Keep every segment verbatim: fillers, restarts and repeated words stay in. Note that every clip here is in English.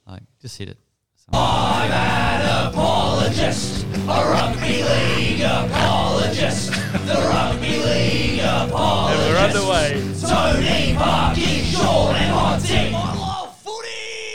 Like, just hit it. I'm an apologist, a rugby league apologist, the rugby league apologist. And we're underway. Tony, Parky, Sean and Monty. I love footy!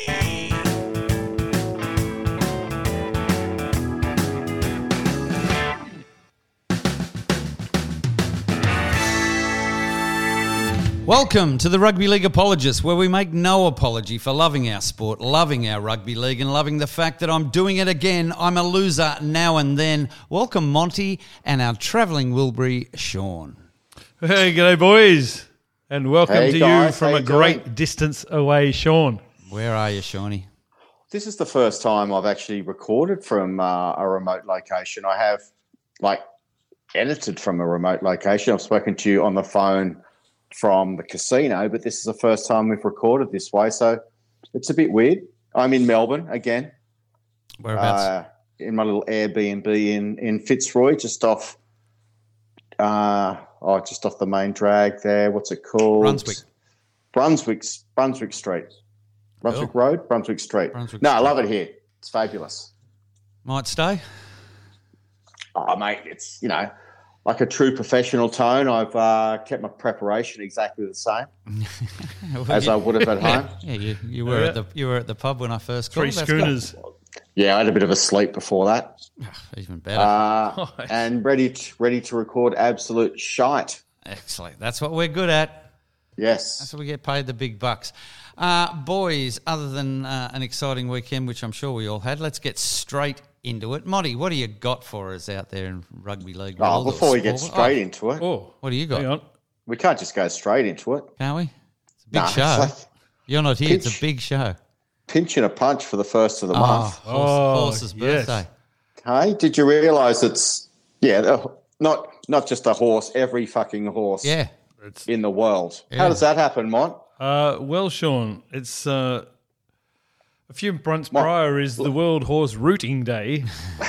Welcome to the Rugby League Apologists, where we make no apology for loving our sport, loving our rugby league, and loving the fact that I'm doing it again. I'm a loser now and then. Welcome, Monty, and our travelling Wilbury, Sean. Hey, g'day, boys. And welcome Hey, to guys. you from How a you great doing? distance away, Sean. Where are you, Shawnee? This is the first time I've actually recorded from uh, a remote location. I have, like, edited from a remote location. I've spoken to you on the phone from the casino, but this is the first time we've recorded this way, so it's a bit weird. I'm in Melbourne again. Whereabouts? Uh, in my little Airbnb in, in Fitzroy, just off uh, oh, just off the main drag there. What's it called? Brunswick. Brunswick, Brunswick Street. Brunswick Cool. Road, Brunswick Street. Brunswick no, I Street. love it here. It's fabulous. Might stay? Oh, mate, it's, you know, like a true professional tone. I've uh, kept my preparation exactly the same Well, as you- I would have at home. Yeah, you, you were Yeah. at the you were at the pub when I first called. Three That's good. schooners. Yeah, I had a bit of a sleep before that. Even better. Uh, Nice. and ready to, ready to record absolute shite. Excellent. That's what we're good at. Yes. That's what we get paid the big bucks. Uh, boys, other than uh, an exciting weekend, which I'm sure we all had, let's get straight into it. Monty, what do you got for us out there in rugby league? Oh, world or before we get sport? straight Oh, into it, Oh, what do you got? hang on. we can't just go straight into it. Can we? It's a big Nah, it's show. like You're not here. It's pinch. a big show. pinch and a punch for the first of the Oh, month. horse, Oh, horse's yes. birthday. Hey, did you realise it's, yeah, the- not not just a horse, every fucking horse Yeah. It's, in the world. Yeah. How does that happen, Mont? uh, well, Sean, it's uh, a few months What? prior is the World Horse Rooting Day.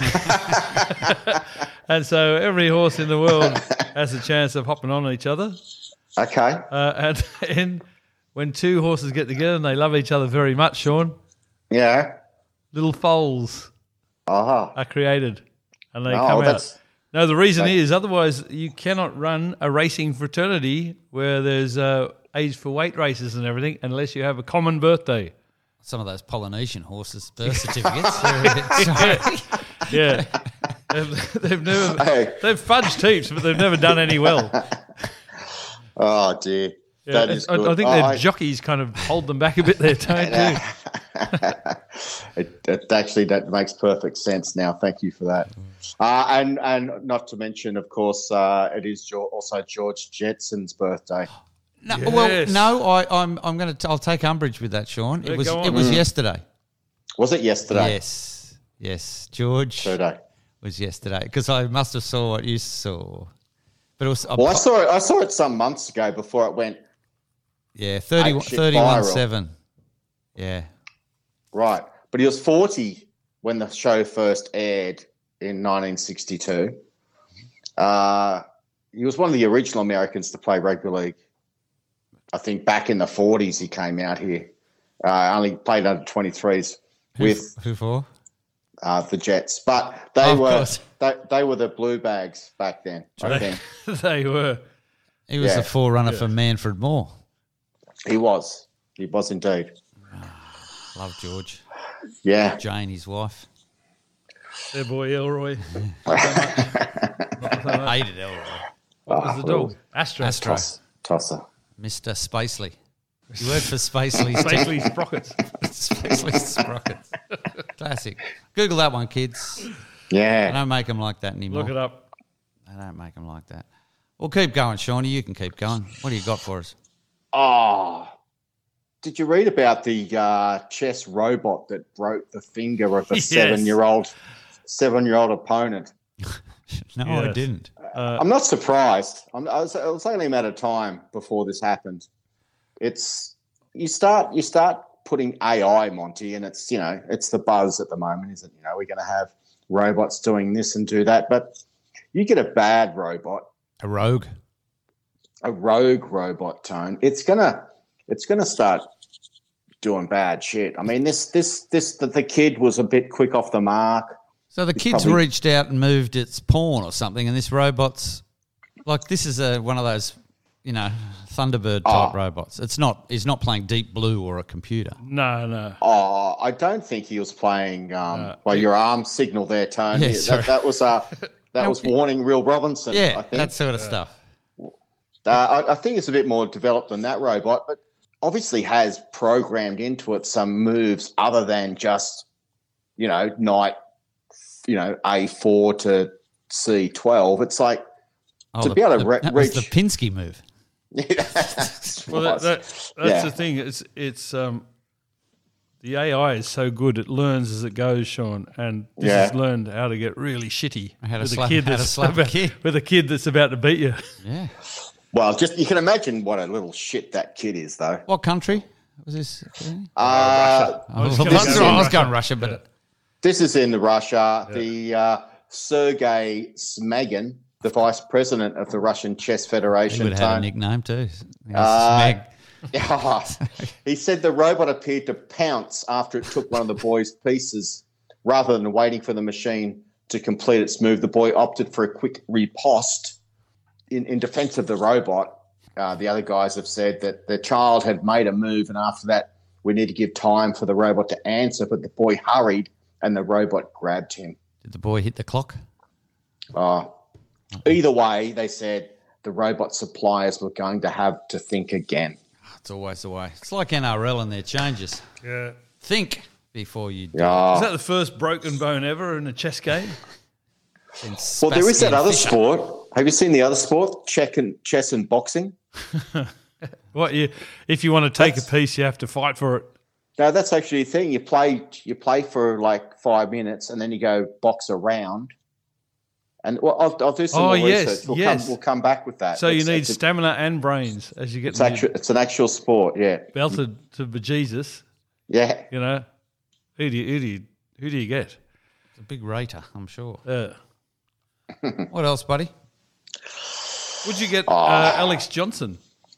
And so every horse in the world has a chance of hopping on each other. Okay. Uh, and then when two horses get together and they love each other very much, Sean, Yeah. little foals Uh-huh. are created and they No, come out. that's- No, the reason Like- is otherwise you cannot run a racing fraternity where there's uh, age for weight races and everything unless you have a common birthday. Some of those Polynesian horses' birth certificates. Sorry. Yeah, they've, they've never Hey. they've fudged heaps, but they've never done any well. Oh, dear. Yeah, That is I, good. I think Oh, their I- jockeys kind of hold them back a bit there, don't too. it, it actually that makes perfect sense now. Thank you for that. Uh, and and not to mention, of course, uh, it is George, also George Jetson's birthday. No, Yes. well, no, I, I'm I'm going to I'll take umbrage with that, Sean. Yeah, It was go on. it was Mm. yesterday. Was it yesterday? Yes, yes, George Today. was yesterday because I must have saw what you saw, but it was Well, I saw it. I saw it some months ago before it went yeah, thirty, Apeshit thirty-one viral. seven. Yeah, right. But he was forty when the show first aired in nineteen sixty-two. Uh, he was one of the original Americans to play rugby league. I think back in the forties he came out here. Uh, only played under twenty-threes who, with who for? uh, the Jets, but they Oh, of were course. they, they were the Blue Bags back then. I think They were. He was Yeah. the forerunner for Manfred Moore. he was. He was indeed. Love George. Yeah. Jane, his wife. Their boy Elroy. Hated Elroy. What was the dog? Astro. Astro. Toss, tosser. Mister Spacely. You worked for Spacely's. Spacely Sprockets. Spacely's Sprockets. Classic. Google that one, kids. They Yeah. don't make them like that anymore. Look it up. They don't make them like that. Well, keep going, Shawnee. You can keep going. What do you got for us? Oh, did you read about the uh, chess robot that broke the finger of a Yes. seven-year-old seven-year-old opponent? No, I Yes. didn't. Uh, I'm not surprised. I'm, I was, it was only a matter of time before this happened. It's you start you start putting A I, Monty, and it's you know it's the buzz at the moment, isn't it? You know we're going to have robots doing this and do that, but you get a bad robot, A rogue. a rogue robot tone. It's gonna it's gonna start doing bad shit. I mean, this this this the, the kid was a bit quick off the mark. So the It's kid's probably- reached out and moved its pawn or something, and this robot's like this is a one of those, you know, Thunderbird type Oh. robots. It's not. He's not playing Deep Blue or a computer. No, no. Oh, I don't think he was playing. Um, Uh, well, your arm signal there, Tony. Yeah, sorry. that, that was uh, that was warning Will Robinson. Yeah, I think. that sort of stuff. Uh, I, I think it's a bit more developed than that robot, but obviously has programmed into it some moves other than just, you know, knight, you know, A four to C twelve. It's like Oh, to the- be able to the- re- that was reach. the Pinsky move. That's Well, that, right. that, that's Yeah. the thing. It's it's um, the A I is so good; it learns as it goes, Sean. And this Yeah. has learned how to get really shitty How to with slap- a kid how to that's slap a about, kid. with a kid that's about to beat you. Yeah. Well, just you can imagine what a little shit that kid is, though. What country was this? Uh, Oh, was well, gonna that's go right. I was Russia. going Russia, but This is in Russia. The uh, Sergei Smagin, the vice president of the Russian Chess he Federation, would have had a Tony- nickname too. Uh, Smeg. Yeah. He said the robot appeared to pounce after it took one of the boy's pieces. Rather than waiting for the machine to complete its move, the boy opted for a quick riposte. In, in defense of the robot, uh, the other guys have said that the child had made a move, and after that, we need to give time for the robot to answer. But the boy hurried, and the robot grabbed him. Did the boy hit the clock? Uh, either way, they said the robot suppliers were going to have to think again. It's always the way. It's like N R L and their changes. Yeah. Think before you do. Yeah. Is that the first broken bone ever in a chess game? Well, there is that Spassky other and Fischer. sport. Have you seen the other sport? Check and chess and boxing. What you? If you want to take That's- a piece, you have to fight for it. No, that's actually a thing. You play, you play for like five minutes, and then you go box around. And well, I'll, I'll do some Oh, more yes, research. We'll yes. come, we'll come back with that. So you It's- need it's, a- stamina and brains as you get it's actual, it's an actual sport. Yeah, belted to bejesus. yeah. You know, who do you, who do you, who do you get? It's a big rater, I'm sure. Uh, What else, buddy? would you get Oh. uh, Alex Johnson,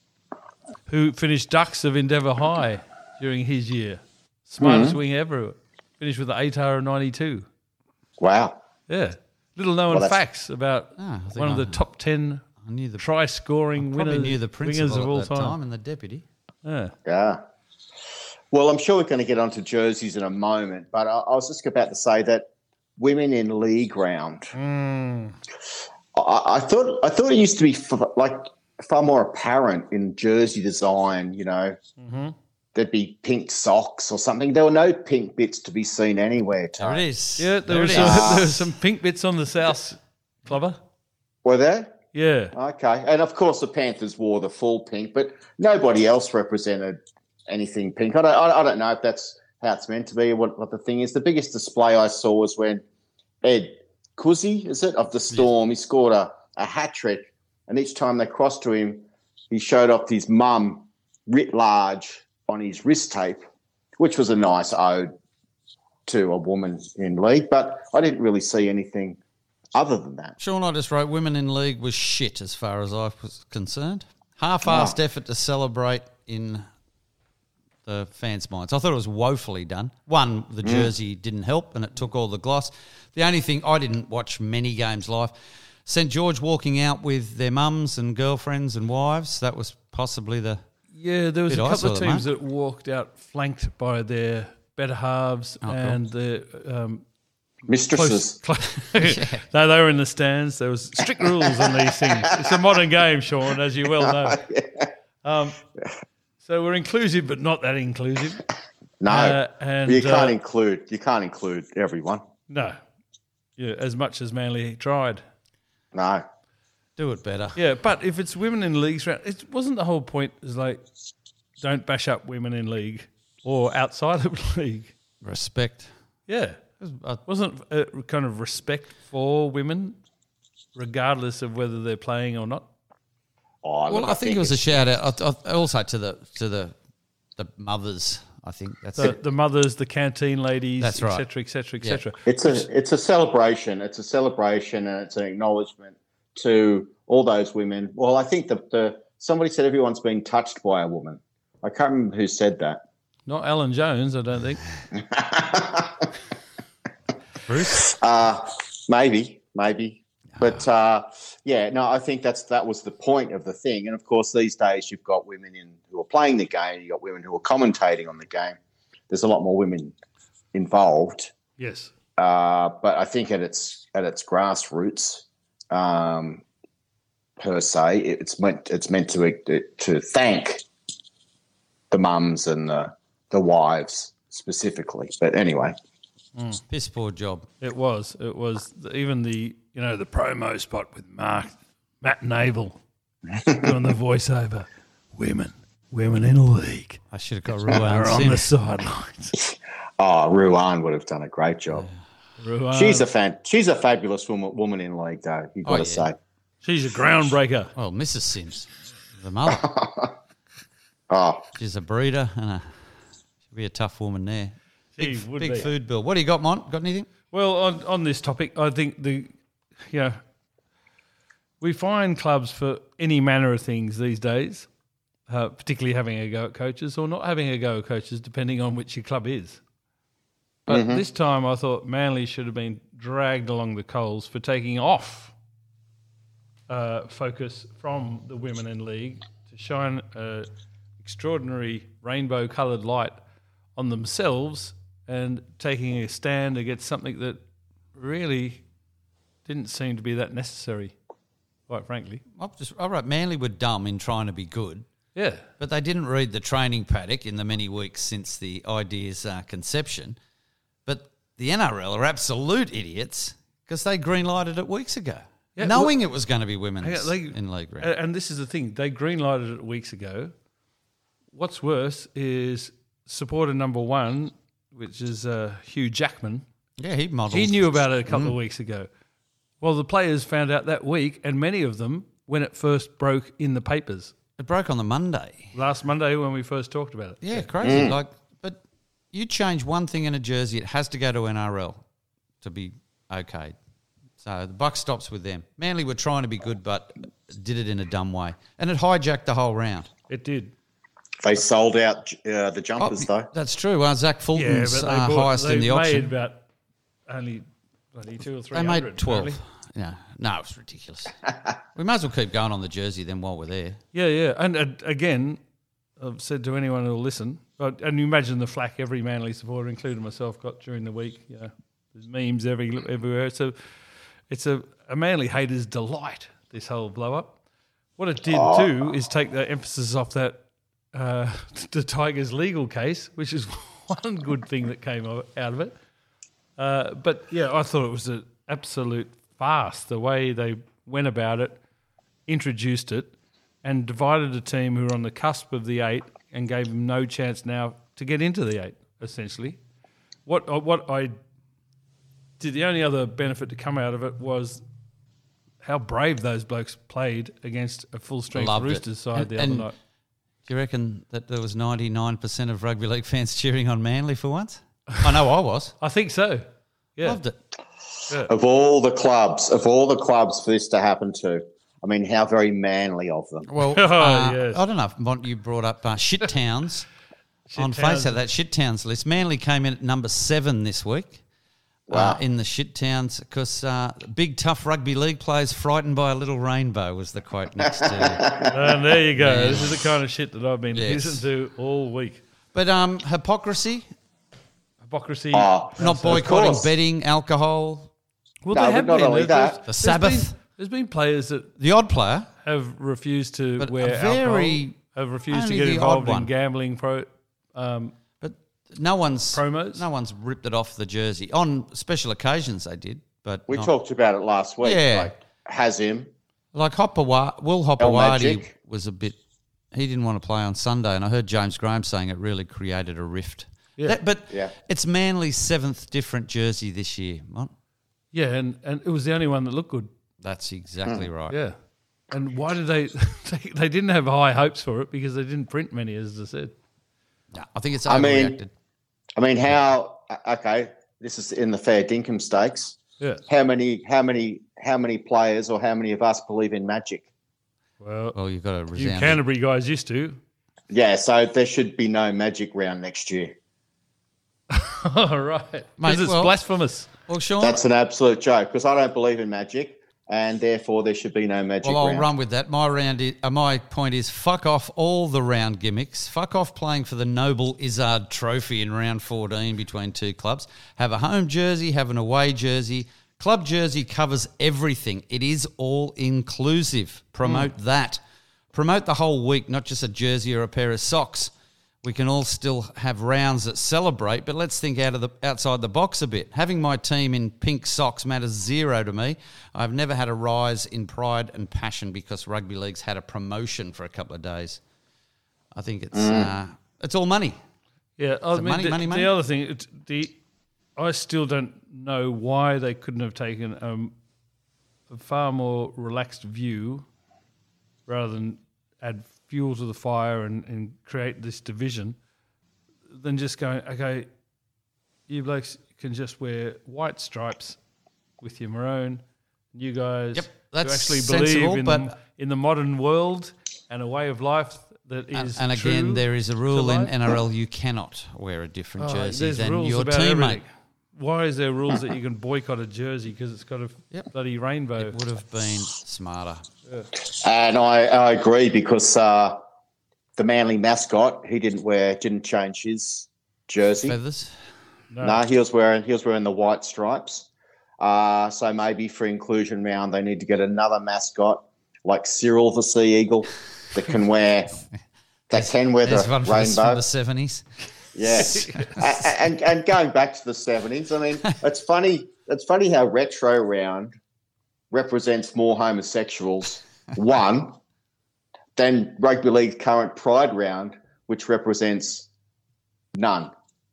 who finished Ducks of Endeavour High during his year? Smartest Mm-hmm. wing ever. Finished with the A T A R of ninety-two. Wow. Yeah. Little known Well, that's- facts about Ah, I think one of I- the top ten I knew the try scoring probably winners, knew the wingers principal of all at that time. time and the deputy. Yeah. Yeah. Well, I'm sure we're going to get onto jerseys in a moment, but I, I was just about to say that women in league round. Mm. I, I thought I thought it used to be f- like far more apparent in jersey design. You know, Mm-hmm. there'd be pink socks or something. There were no pink bits to be seen anywhere. There Tony. it is. Yeah, there there was, it some, is. there was some pink bits on the South Clubber. Were there? Yeah. Okay, and of course the Panthers wore the full pink, but nobody else represented anything pink. I don't, I I don't know if that's how it's meant to be or what, what the thing is. The biggest display I saw was when Ed Cousy, is it, of the Storm, he scored a, a hat trick, and each time they crossed to him, he showed off his mum writ large on his wrist tape, which was a nice ode to a woman in league, but I didn't really see anything other than that. Sean, I just wrote women in league was shit as far as I was concerned. Half-assed Oh. effort to celebrate in the fans' minds. I thought it was woefully done. One, the jersey didn't help and it took all the gloss. The only thing, I didn't watch many games live. Saint George walking out with their mums and girlfriends and wives, that was possibly the... Yeah, there was Bit a I couple of saw, teams mate. that walked out flanked by their better halves Oh, cool. and their um, Mistresses. close. close no, they were in the stands. There was strict rules on these things. It's a modern game, Sean, as you well know. Um, so we're inclusive, but not that inclusive. No, Uh, and, you can't uh, include you can't include everyone. No, yeah, as much as Manly tried. No, Do it better. Yeah, but if it's women in leagues, it wasn't the whole point. Is like, don't bash up women in league or outside of league. Respect. Yeah, I- wasn't a kind of respect for women, regardless of whether they're playing or not. oh, Well, look, I think it was a it's- shout out. I- I- Also to the to the the mothers. I think that's The, it. the mothers, the canteen ladies, That's et right. cetera, et cetera, et Yeah. cetera. It's a it's a celebration. It's a celebration, and it's an acknowledgement to all those women. Well, I think the, the somebody said everyone's been touched by a woman. I can't remember who said that. Not Alan Jones, I don't think. Bruce? Uh, maybe, maybe. But, uh, yeah, no, I think that's that was the point of the thing. And, of course, these days you've got women in who are playing the game. You've got women who are commentating on the game. There's a lot more women involved. Yes. Uh, but I think at its at its grassroots, um, per se, it's meant it's meant to to thank the mums and the the wives specifically. But anyway, Mm. Piss poor job. It was. It was even the you know the promo spot with Mark Matt Navel doing the voiceover. Women, women in a league. I should have got are Ruan on the Sims. sidelines. oh, Ruan would have done a great job. Ruan, She's a fan. She's a fabulous woman, woman in league, though. You've got Oh, to yeah. say. she's a groundbreaker. Well, Missus Sims, the mother. Oh, She's a breeder and a, she'll be a tough woman there. She Big, would big be. food bill. What do you got, Mont? Got anything? Well, on, on this topic, I think the, you know, we find clubs for any manner of things these days, uh, particularly having a go at coaches or not having a go at coaches, depending on which your club is. But this time I thought Manly should have been dragged along the coals for taking off uh, focus from the Women in League to shine an extraordinary rainbow-coloured light on themselves and taking a stand against something that really didn't seem to be that necessary, quite frankly. I just, I wrote Manly were dumb in trying to be good, Yeah. but they didn't read the training paddock in the many weeks since the idea's uh, conception. But the N R L are absolute idiots because they green-lighted it weeks ago, Yeah, knowing it was going to be women's Yeah, they- in league round. And, and this is the thing. They green-lighted it weeks ago. What's worse is supporter number one, which is uh, Hugh Jackman. yeah, he modelled. He knew about it a couple of weeks ago. Well, the players found out that week, and many of them when it first broke in the papers. It broke on the Monday. Last Monday when we first talked about it. Yeah, crazy. Like, but you change one thing in a jersey, it has to go to N R L to be okay. So the buck stops with them. Manly were trying to be good, but did it in a dumb way, and it hijacked the whole round. It did. they sold out uh, the jumpers, though. That's true. Uh, Zach Yeah, Fulton's but they uh, bought, highest they in the made auction. about only bloody two or three They hundred. made twelve. apparently. Yeah, no, it's ridiculous. We might as well keep going on the jersey then while we're there. Yeah, yeah. And uh, again, I've said to anyone who'll listen, uh, and you imagine the flack every Manly supporter, including myself, got during the week. You know, there's memes every, everywhere. So it's a, a Manly hater's delight, this whole blow up. What it did too is take the emphasis off that uh, the Tigers legal case, which is one good thing that came out of it. Uh, but yeah, I thought it was an absolute farce the way they went about it, introduced it, and divided a team who were on the cusp of the eight and gave them no chance now to get into the eight. Essentially, what uh, what I did, the only other benefit to come out of it was how brave those blokes played against a full strength Loved it. Roosters side And- the other and night. Do you reckon that there was ninety-nine percent of rugby league fans cheering on Manly for once? I know I was. I think so. Yeah. Loved it. Of all the clubs, of all the clubs for this to happen to, I mean, how very manly of them. Well, Oh, uh, yes. I don't know if Mont, you brought up uh, shit towns on Shit face towns. of that shit towns list. Manly came in at number seven this week. Uh, in the shit towns because uh, big tough rugby league players frightened by a little rainbow was the quote next to. And there you go. This is the kind of shit that I've been Yes. listening to all week. But um, hypocrisy, Hypocrisy. Oh, not of boycotting course. betting, alcohol, well, no, they but have not been. only There's- that- there's- The there's Sabbath. been- There's been players that the odd player. have refused to But a wear very- alcohol, have refused to only get the involved odd in one. gambling pro. Um, But no one's Promos? No one's ripped it off the jersey. On special occasions, they did, but We not- talked about it last week. Yeah. Like, has him. like Hopperwa- Will Hopperwadi Magic. was a bit. He didn't want to play on Sunday, and I heard James Graham saying it really created a rift. Yeah. That- but Yeah. it's Manly's seventh different jersey this year. What? yeah, and, and it was the only one that looked good. That's exactly Hmm. right. Yeah. And why did they, they? They didn't have high hopes for it because they didn't print many, as I said. No, I think it's I mean- overreacted. I mean, how? Okay, this is in the fair dinkum stakes. Yeah. How many? How many? How many players or how many of us believe in magic? Well, well, you've got to you resound. Canterbury guys used to. Yeah, so there should be no Magic round next year. All right. Mate, Because it's well- blasphemous. Well, Sean, That's an absolute joke because I don't believe in magic, and therefore there should be no Magic well, I'll round. run with that. My round, is, uh, my point is, fuck off all the round gimmicks. Fuck off playing for the Noble Izzard Trophy in round fourteen between two clubs. Have a home jersey, have an away jersey. Club jersey covers everything. It is all inclusive. Promote Hmm. that. Promote the whole week, not just a jersey or a pair of socks. We can all still have rounds that celebrate, but let's think out of the outside the box a bit. Having my team in pink socks matters zero to me. I've never had a rise in pride and passion because rugby league's had a promotion for a couple of days. I think it's uh, it's all money. Yeah, I So mean, money, the, money, money? the other thing, it's the I still don't know why they couldn't have taken um, a far more relaxed view rather than add fuel to the fire and, and create this division than just going, okay, you blokes can just wear white stripes with your maroon. You guys Yep, who that's actually sensible, believe in, but- the, in the modern world and a way of life that And, is and again, true there is a to rule in life. N R L you cannot wear a different Oh, jersey there's than rules your about teammate. everything. Why is there rules that you can boycott a jersey because it's got a Yep. bloody rainbow? It would have been smarter. And I, I agree because uh, the Manly mascot, he didn't wear, didn't change his jersey. Feathers. No. No, he was wearing he was wearing the white stripes. Uh, so maybe for inclusion round, they need to get another mascot like Cyril the Sea Eagle that can wear that can wear the There's one from the, rainbow. from the seventies. Yes, A- and and going back to the seventies, I mean, it's funny. It's funny how retro round represents more homosexuals one than rugby league's current Pride round, which represents none.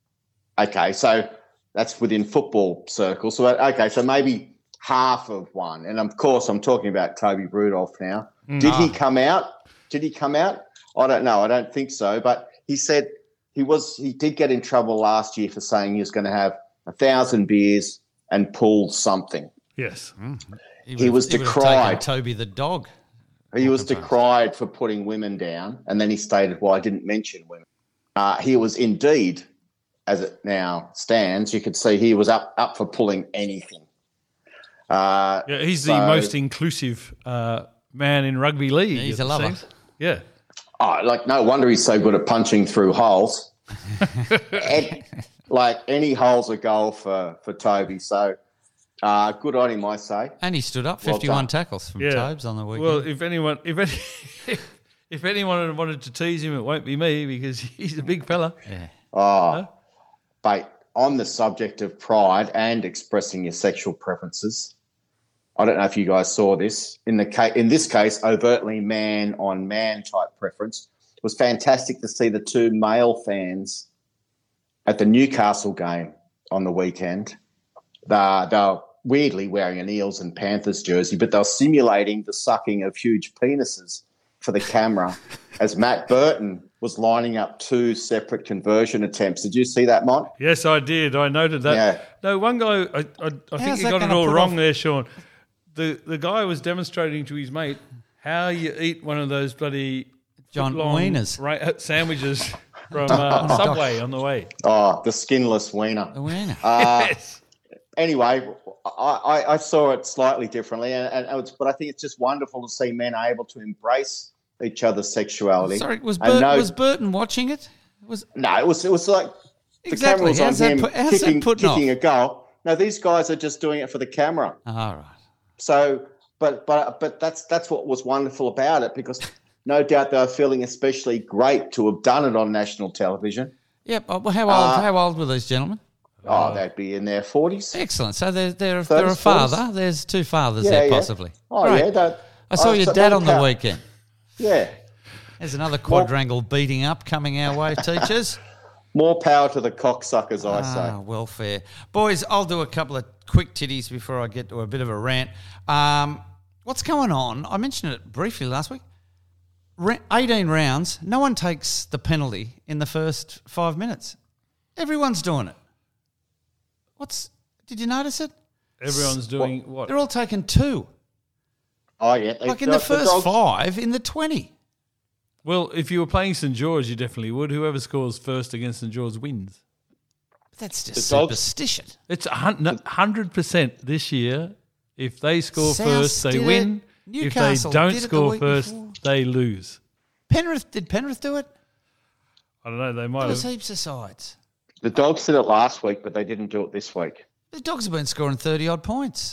Okay, so that's within football circles. So okay, so maybe half of one, and of course, I'm talking about Toby Rudolph now. Did he come out? Did he come out? I don't know. I don't think so. But he said. He was. He did get in trouble last year for saying he was going to have a thousand beers and pull something. Yes. He, He was would have decried. taken Toby the dog. He was decried for putting women down, and then he stated, "Well, I didn't mention women." Uh, he was indeed, as it now stands, you could see he was up up for pulling anything. Uh, Yeah, he's the so- most inclusive uh, man in rugby league. Yeah, he's it a lover. seems. Yeah. Oh, like no wonder he's so good at punching through holes. And, like any hole's a goal for for Toby. So uh, good on him, I say. And he stood up Well fifty-one done. tackles from Yeah. Tobes on the weekend. Well, if anyone, if any, if anyone wanted to tease him, it won't be me because he's a big fella. yeah. Oh, but on the subject of pride and expressing your sexual preferences, I don't know if you guys saw this. In the ca- in this case, overtly man on man type preference. It was fantastic to see the two male fans at the Newcastle game on the weekend. They they were weirdly wearing an Eels and Panthers jersey, but they were simulating the sucking of huge penises for the camera as Matt Burton was lining up two separate conversion attempts. Did you see that, Mont? Yes, I did. I noted that. Yeah. No, one guy, I, I, I think How's he that got it gonna all put wrong off- there, Sean. The the guy was demonstrating to his mate how you eat one of those bloody John foot-long Wieners. ra- sandwiches from uh, Subway on the way. Oh, the skinless wiener. A winner. Uh, Yes. anyway, I, I, I saw it slightly differently, and, and it's, but I think it's just wonderful to see men able to embrace each other's sexuality. Sorry, was, And Bert, no- was Burton watching it? Was No, it was it was like the Exactly. camera was on How's that him put- how's that kicking, putting kicking off? a goal. No, these guys are just doing it for the camera. all right. So, but but but that's that's what was wonderful about it, because no doubt they were feeling especially great to have done it on national television. Yep. Oh, well, how old? Uh, how old were these gentlemen? Oh, they'd be in their forties. Excellent. So they're they're, they're a thirties, father. forties. There's two fathers Yeah, there yeah. possibly. Oh Great. yeah, that, I saw oh, your so dad more on the power- weekend. Yeah, There's another quadrangle beating up coming our way, teachers. more power to the cocksuckers, I Ah, say. welfare. Boys, I'll do a couple of quick titties before I get to a bit of a rant. Um, what's going on? I mentioned it briefly last week. Ra- eighteen rounds, no one takes the penalty in the first five minutes. Everyone's doing it. What's? Did you notice it? Everyone's doing what? They're all taking two. Oh yeah, Like in the first five, in the twenty. Well, if you were playing St George, you definitely would. Whoever scores first against St George wins. That's just The Dogs- superstition. It's a hun- no, one hundred percent this year. If they score South first, they did win. it. If they Newcastle don't did it the score week first, before. they lose. Penrith, did Penrith do it? I don't know. They There might was have. heaps of sides. The Dogs did it last week, but they didn't do it this week. The Dogs have been scoring thirty-odd points.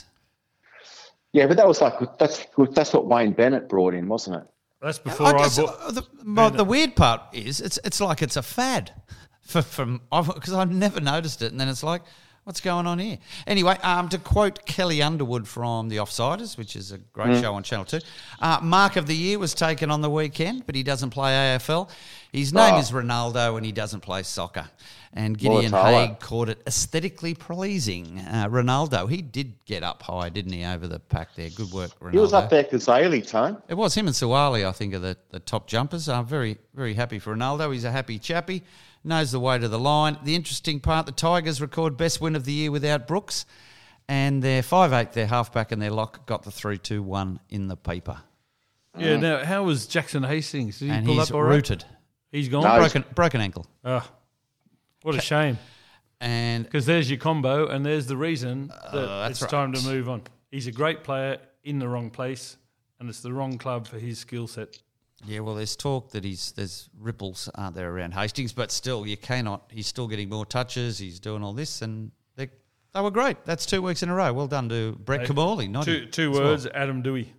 Yeah, but that was like that's that's what Wayne Bennett brought in, wasn't it? That's before I, guess, bought. uh, the, but the weird part is it's it's like it's a fad for, from because I've never noticed it, and then it's like, what's going on here? Anyway, um, to quote Kelly Underwood from The Offsiders, which is a great Mm. show on Channel Two, uh, Mark of the Year was taken on the weekend, but he doesn't play A F L. His name Oh. is Ronaldo, and he doesn't play soccer. And What a Gideon talent. Haig called it aesthetically pleasing. Uh, Ronaldo, he did get up high, didn't he, over the pack there? Good work, Ronaldo. He was up there because Ailey, Tone. It was him and Suwali, I think, are the, the top jumpers. I'm very, very happy for Ronaldo. He's a happy chappy, knows the way to the line. The interesting part, the Tigers record best win of the year without Brooks, and their five eight, their halfback and their lock, got the three two one in the paper. Yeah. Now, how was Jackson Hastings? Did he And pull he's up all right? rooted. He's gone. No. Broken, broken ankle. Ah, what a shame. And Because there's your combo, and there's the reason that that's it's right. time to move on. He's a great player in the wrong place, and it's the wrong club for his skill set. yeah, well, there's talk that he's there's ripples, aren't there, around Hastings, but still, you cannot. He's still getting more touches. He's doing all this, and they they were great. That's two weeks in a row. Well done to Brett Hey, Kamali. Not Two, two words, Adam Dewey.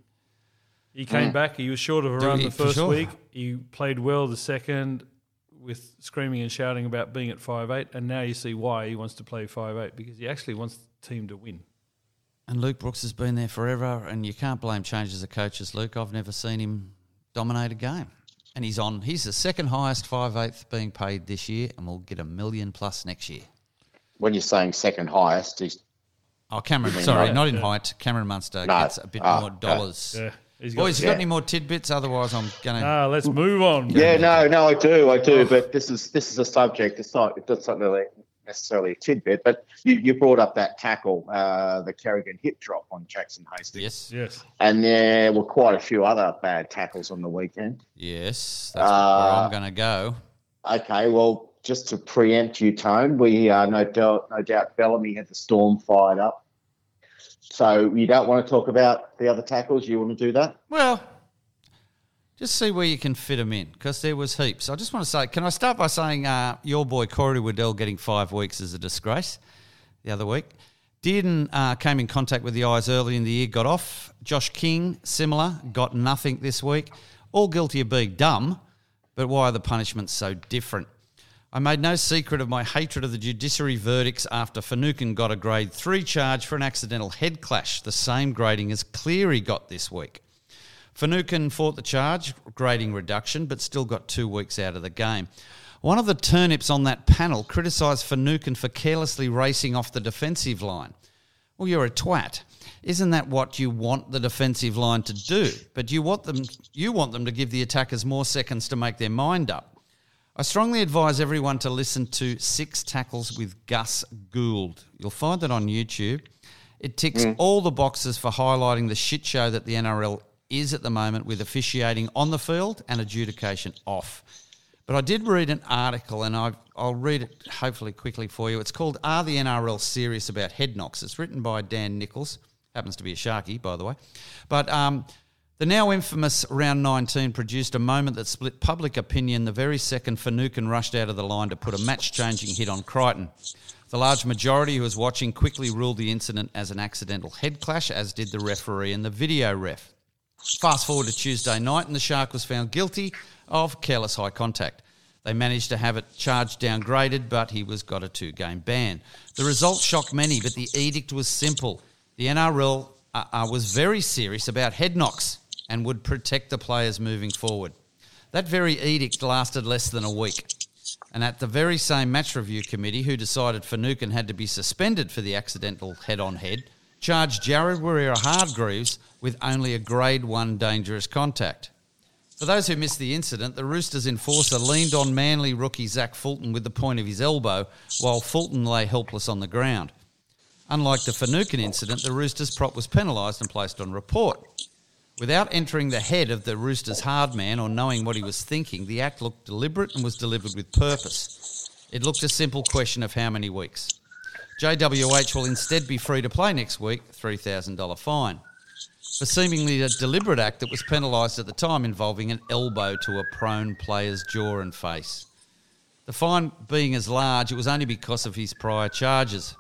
He came back. He was short of a run Dewey, the for first sure. week. He played well the second with screaming and shouting about being at five eight, and now you see why he wants to play five eight, because he actually wants the team to win. And Luke Brooks has been there forever, and you can't blame changes of coaches, Luke. I've never seen him dominate a game. And he's on, he's the second highest five eighth being paid this year, and we'll get a million plus next year. When you're saying second highest, he's Oh, Cameron, mean sorry, right? not in height. Cameron Munster No. gets a bit Oh, more okay. dollars. Yeah, he's Boys, you yeah. got any more tidbits? Otherwise, I'm going to... Ah, let's move on. yeah, no, no, I do, I do, but this is this is a subject. It's not it's not really necessarily a tidbit, but you, you brought up that tackle, uh, the Kerrigan hip drop on Jackson Hastings, Yes, Yes. and there were quite a few other bad tackles on the weekend. yes, that's where Uh, I'm going to go. Okay, well, just to preempt you, Tone, we uh, no doubt no doubt Bellamy had the Storm fired up. So you don't want to talk about the other tackles? You want to do that? Well, just see where you can fit them in, because there was heaps. I just want to say, can I start by saying uh, your boy Corey Waddell getting five weeks is a disgrace the other week. Dearden uh, came in contact with the Eyes early in the year, got off. Josh King, similar, got nothing this week. All guilty of being dumb, but why are the punishments so different? I made no secret of my hatred of the judiciary verdicts after Finucane got a grade three charge for an accidental head clash, the same grading as Cleary got this week. Finucane fought the charge, grading reduction, but still got two weeks out of the game. One of the turnips on that panel criticised Finucane for carelessly racing off the defensive line. Well, you're a twat. Isn't that what you want the defensive line to do? But you want them, you want them to give the attackers more seconds to make their mind up. I strongly advise everyone to listen to Six Tackles with Gus Gould. You'll find that on YouTube. It ticks all the boxes for highlighting the shit show that the N R L is at the moment with officiating on the field and adjudication off. But I did read an article, and I've, I'll read it hopefully quickly for you. It's called Are the N R L Serious About Head Knocks? It's written by Dan Nichols. Happens to be a Sharky, by the way. But um, the now infamous Round nineteen produced a moment that split public opinion the very second Finucane rushed out of the line to put a match-changing hit on Crichton. The large majority who was watching quickly ruled the incident as an accidental head clash, as did the referee and the video ref. Fast forward to Tuesday night, and the Shark was found guilty of careless high contact. They managed to have it charged downgraded, but he was got a two-game ban. The result shocked many, but the edict was simple. The N R L uh, uh, was very serious about head knocks and would protect the players moving forward. That very edict lasted less than a week. And at the very same match review committee, who decided Finucane had to be suspended for the accidental head-on-head, charged Jared Warrior-Hargreaves with only a grade one dangerous contact. For those who missed the incident, the Roosters enforcer leaned on Manly rookie Zach Fulton with the point of his elbow, while Fulton lay helpless on the ground. Unlike the Finucane incident, the Roosters prop was penalised and placed on report. Without entering the head of the Roosters' hard man or knowing what he was thinking, the act looked deliberate and was delivered with purpose. It looked a simple question of how many weeks. J W H will instead be free to play next week, three thousand dollars fine, for seemingly a deliberate act that was penalised at the time involving an elbow to a prone player's jaw and face. The fine being as large, it was only because of his prior charges,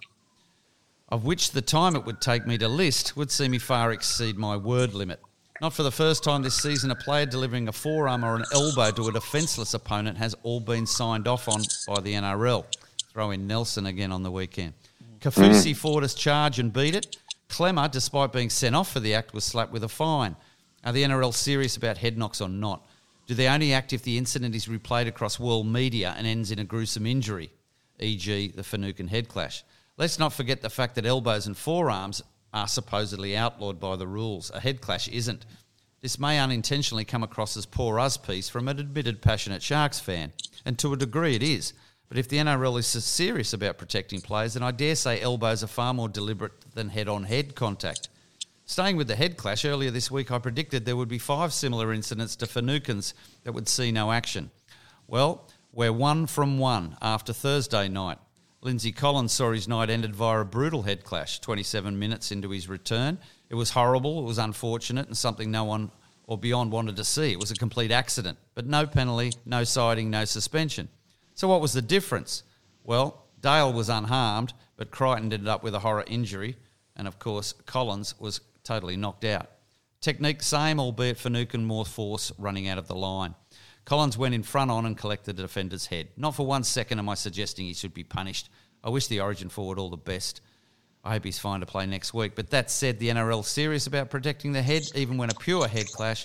of which the time it would take me to list would see me far exceed my word limit. Not for the first time this season, a player delivering a forearm or an elbow to a defenceless opponent has all been signed off on by the N R L. Throw in Nelson again on the weekend. Kaufusi fought his charge and beat it. Clemmer, despite being sent off for the act, was slapped with a fine. Are the N R L serious about head knocks or not? Do they only act if the incident is replayed across world media and ends in a gruesome injury, for example the Finucane head clash? Let's not forget the fact that elbows and forearms are supposedly outlawed by the rules. A head clash isn't. This may unintentionally come across as poor us piece from an admitted passionate Sharks fan, and to a degree it is. But if the N R L is so serious about protecting players, then I dare say elbows are far more deliberate than head-on-head contact. Staying with the head clash, earlier this week I predicted there would be five similar incidents to Finucane's that would see no action. Well, we're one from one after Thursday night. Lindsay Collins saw his night ended via a brutal head clash, twenty-seven minutes into his return. It was horrible, it was unfortunate, and something no one or beyond wanted to see. It was a complete accident, but no penalty, no siding, no suspension. So what was the difference? Well, Dale was unharmed, but Crichton ended up with a horror injury, and of course Collins was totally knocked out. Technique same, albeit Finucane more force running out of the line. Collins went in front on and collected the defender's head. Not for one second am I suggesting he should be punished. I wish the Origin forward all the best. I hope he's fine to play next week. But that said, the N R L serious about protecting the head, even when a pure head clash,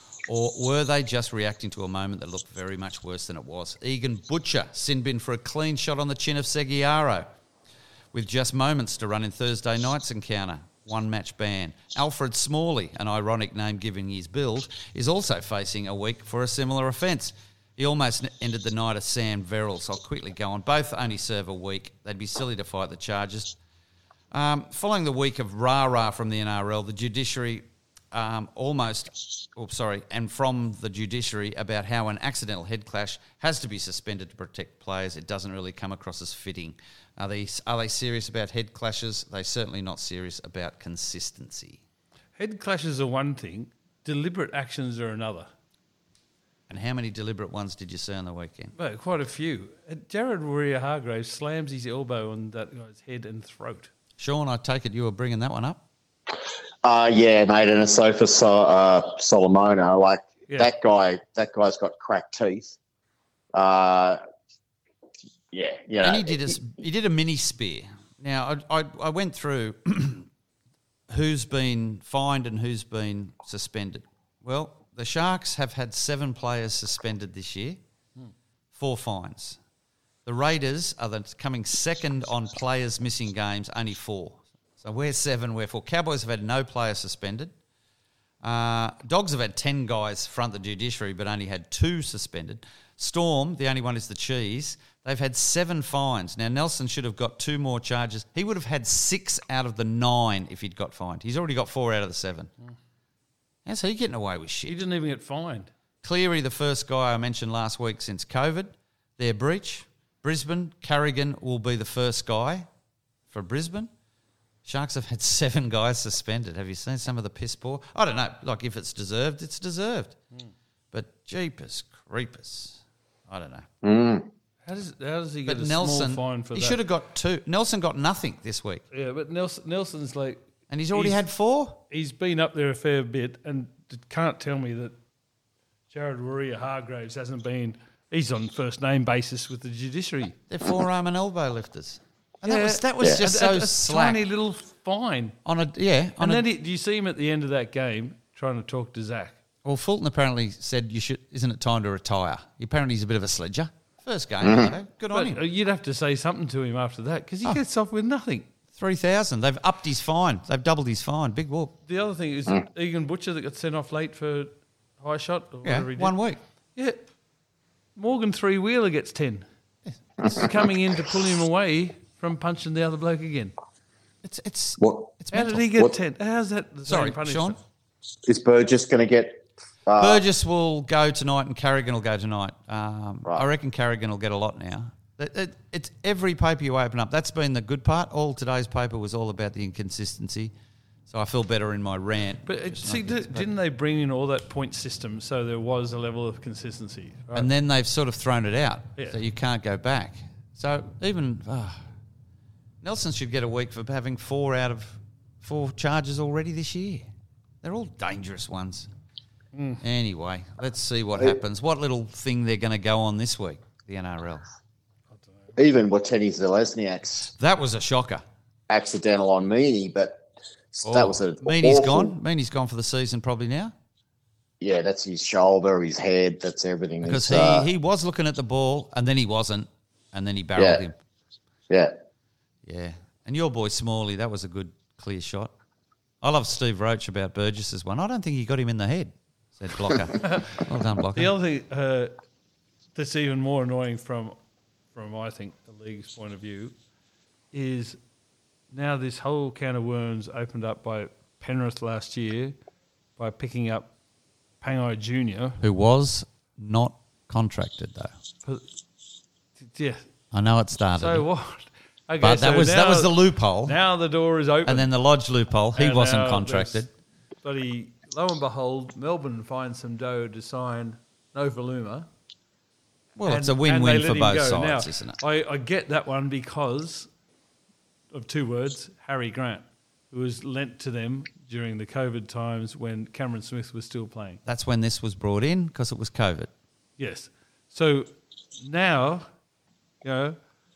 or were they just reacting to a moment that looked very much worse than it was? Egan Butcher, sin bin for a clean shot on the chin of Seguiaro, with just moments to run in Thursday night's encounter. One match ban. Alfred Smalley, an ironic name given his build, is also facing a week for a similar offence. He almost ended the night of Sam Verrills. So I'll quickly go on. Both only serve a week. They'd be silly to fight the charges. Um, following the week of rah-rah from the N R L, the judiciary um, almost, oh, sorry, and from the judiciary about how an accidental head clash has to be suspended to protect players, it doesn't really come across as fitting. Are they, are they serious about head clashes? They're certainly not serious about consistency. Head clashes are one thing, deliberate actions are another. And how many deliberate ones did you see on the weekend? Well, quite a few. Uh, Jared Warrior-Hargraves slams his elbow on that guy's head and throat. Sean, I take it you were bringing that one up? Uh, yeah, mate, and a sofa so, uh, Solomona, like Yeah. that guy, that guy's got cracked teeth. Uh, yeah, you know. And he did a, he did a mini spear. Now, I, I, I went through who's been fined and who's been suspended. Well, the Sharks have had seven players suspended this year, four fines. The Raiders are the, coming second on players missing games, only four. So we're seven, we're four. Cowboys have had no player suspended. Uh, Dogs have had ten guys front the judiciary, but only had two suspended. Storm, the only one is the Cheese. They've had seven fines. Now, Nelson should have got two more charges. He would have had six out of the nine if he'd got fined. He's already got four out of the seven. Mm. How's he getting away with shit? He didn't even get fined. Cleary, the first guy I mentioned last week since COVID, their breach. Brisbane, Carrigan will be the first guy for Brisbane. Sharks have had seven guys suspended. Have you seen some of the piss poor? I don't know. Like, if it's deserved, it's deserved. Mm. But jeepers creepers. I don't know. Mm. How does how does he get but a Nelson, small fine for he that? He should have got two. Nelson got nothing this week. Yeah, but Nelson Nelson's like... And he's already he's, had four? He's been up there a fair bit and can't tell me that Jared Warrior-Hargraves hasn't been... He's on first name basis with the judiciary. They're forearm and elbow lifters. And yeah. that was that was yeah. just a, so a, a slack. tiny little fine. On a yeah. On and a, then he, do you see him at the end of that game trying to talk to Zach? Well, Fulton apparently said, "You should. Isn't it time to retire?" Apparently, he's a bit of a sledger. First game, Mm-hmm. though. Good But on him. you'd have to say something to him after that because he Oh. gets off with nothing. Three thousand. They've upped his fine. They've doubled his fine. Big whoop. The other thing is Mm. Egan Butcher that got sent off late for high shot or Yeah, whatever he did. one week. Yeah. Morgan Three Wheeler gets ten. It's coming in to pull him away from punching the other bloke again. It's it's What? it's How mental. did he get What- ten? How's that the Sorry, same punishment? Sean. is Burgess going to get? Uh, Burgess will go tonight and Carrigan will go tonight. Um, Right. I reckon Carrigan will get a lot now. It, it, it's every paper you open up. That's been the good part. All today's paper was all about the inconsistency. So I feel better in my rant. But it, Just see, not di- against- didn't they bring in all that point system so there was a level of consistency? Right? And then they've sort of thrown it out, Yeah. so you can't go back. So even ah, Nelson should get a week for having four out of four charges already this year. They're all dangerous ones. Mm. Anyway, let's see what happens. What little thing they're going to go on this week, the N R L. Even Wateni Zelezniak's That was a shocker. accidental on Meany, but that was a Meany's awful- gone. Meany's gone for the season probably now Yeah, that's his shoulder, his head, that's everything. because It's, he, uh, he was looking at the ball and then he wasn't, and then he barreled Yeah. him. yeah. Yeah. And your boy Smalley, that was a good clear shot. I love Steve Roach about Burgess's one. I don't think he got him in the head, said Blocker. Well done, Blocker. The other thing uh, that's even more annoying from, from I think the league's point of view, is now this whole can of worms opened up by Penrith last year by picking up Pangai Junior Who was not contracted, though. But, yeah. I know it started. So it, what? Okay, but that so was that now- was the loophole. Now the door is open. And then the Lodge loophole, he And wasn't now contracted. there's- But he, lo and behold, Melbourne finds some dough to sign Novaluma. Well, and- it's a and win-win they for let him both go. sides, Now, isn't it? I, I get that one because of two words, Harry Grant, who was lent to them during the COVID times when Cameron Smith was still playing. That's when this was brought in because it was COVID. Yes. So now, you know,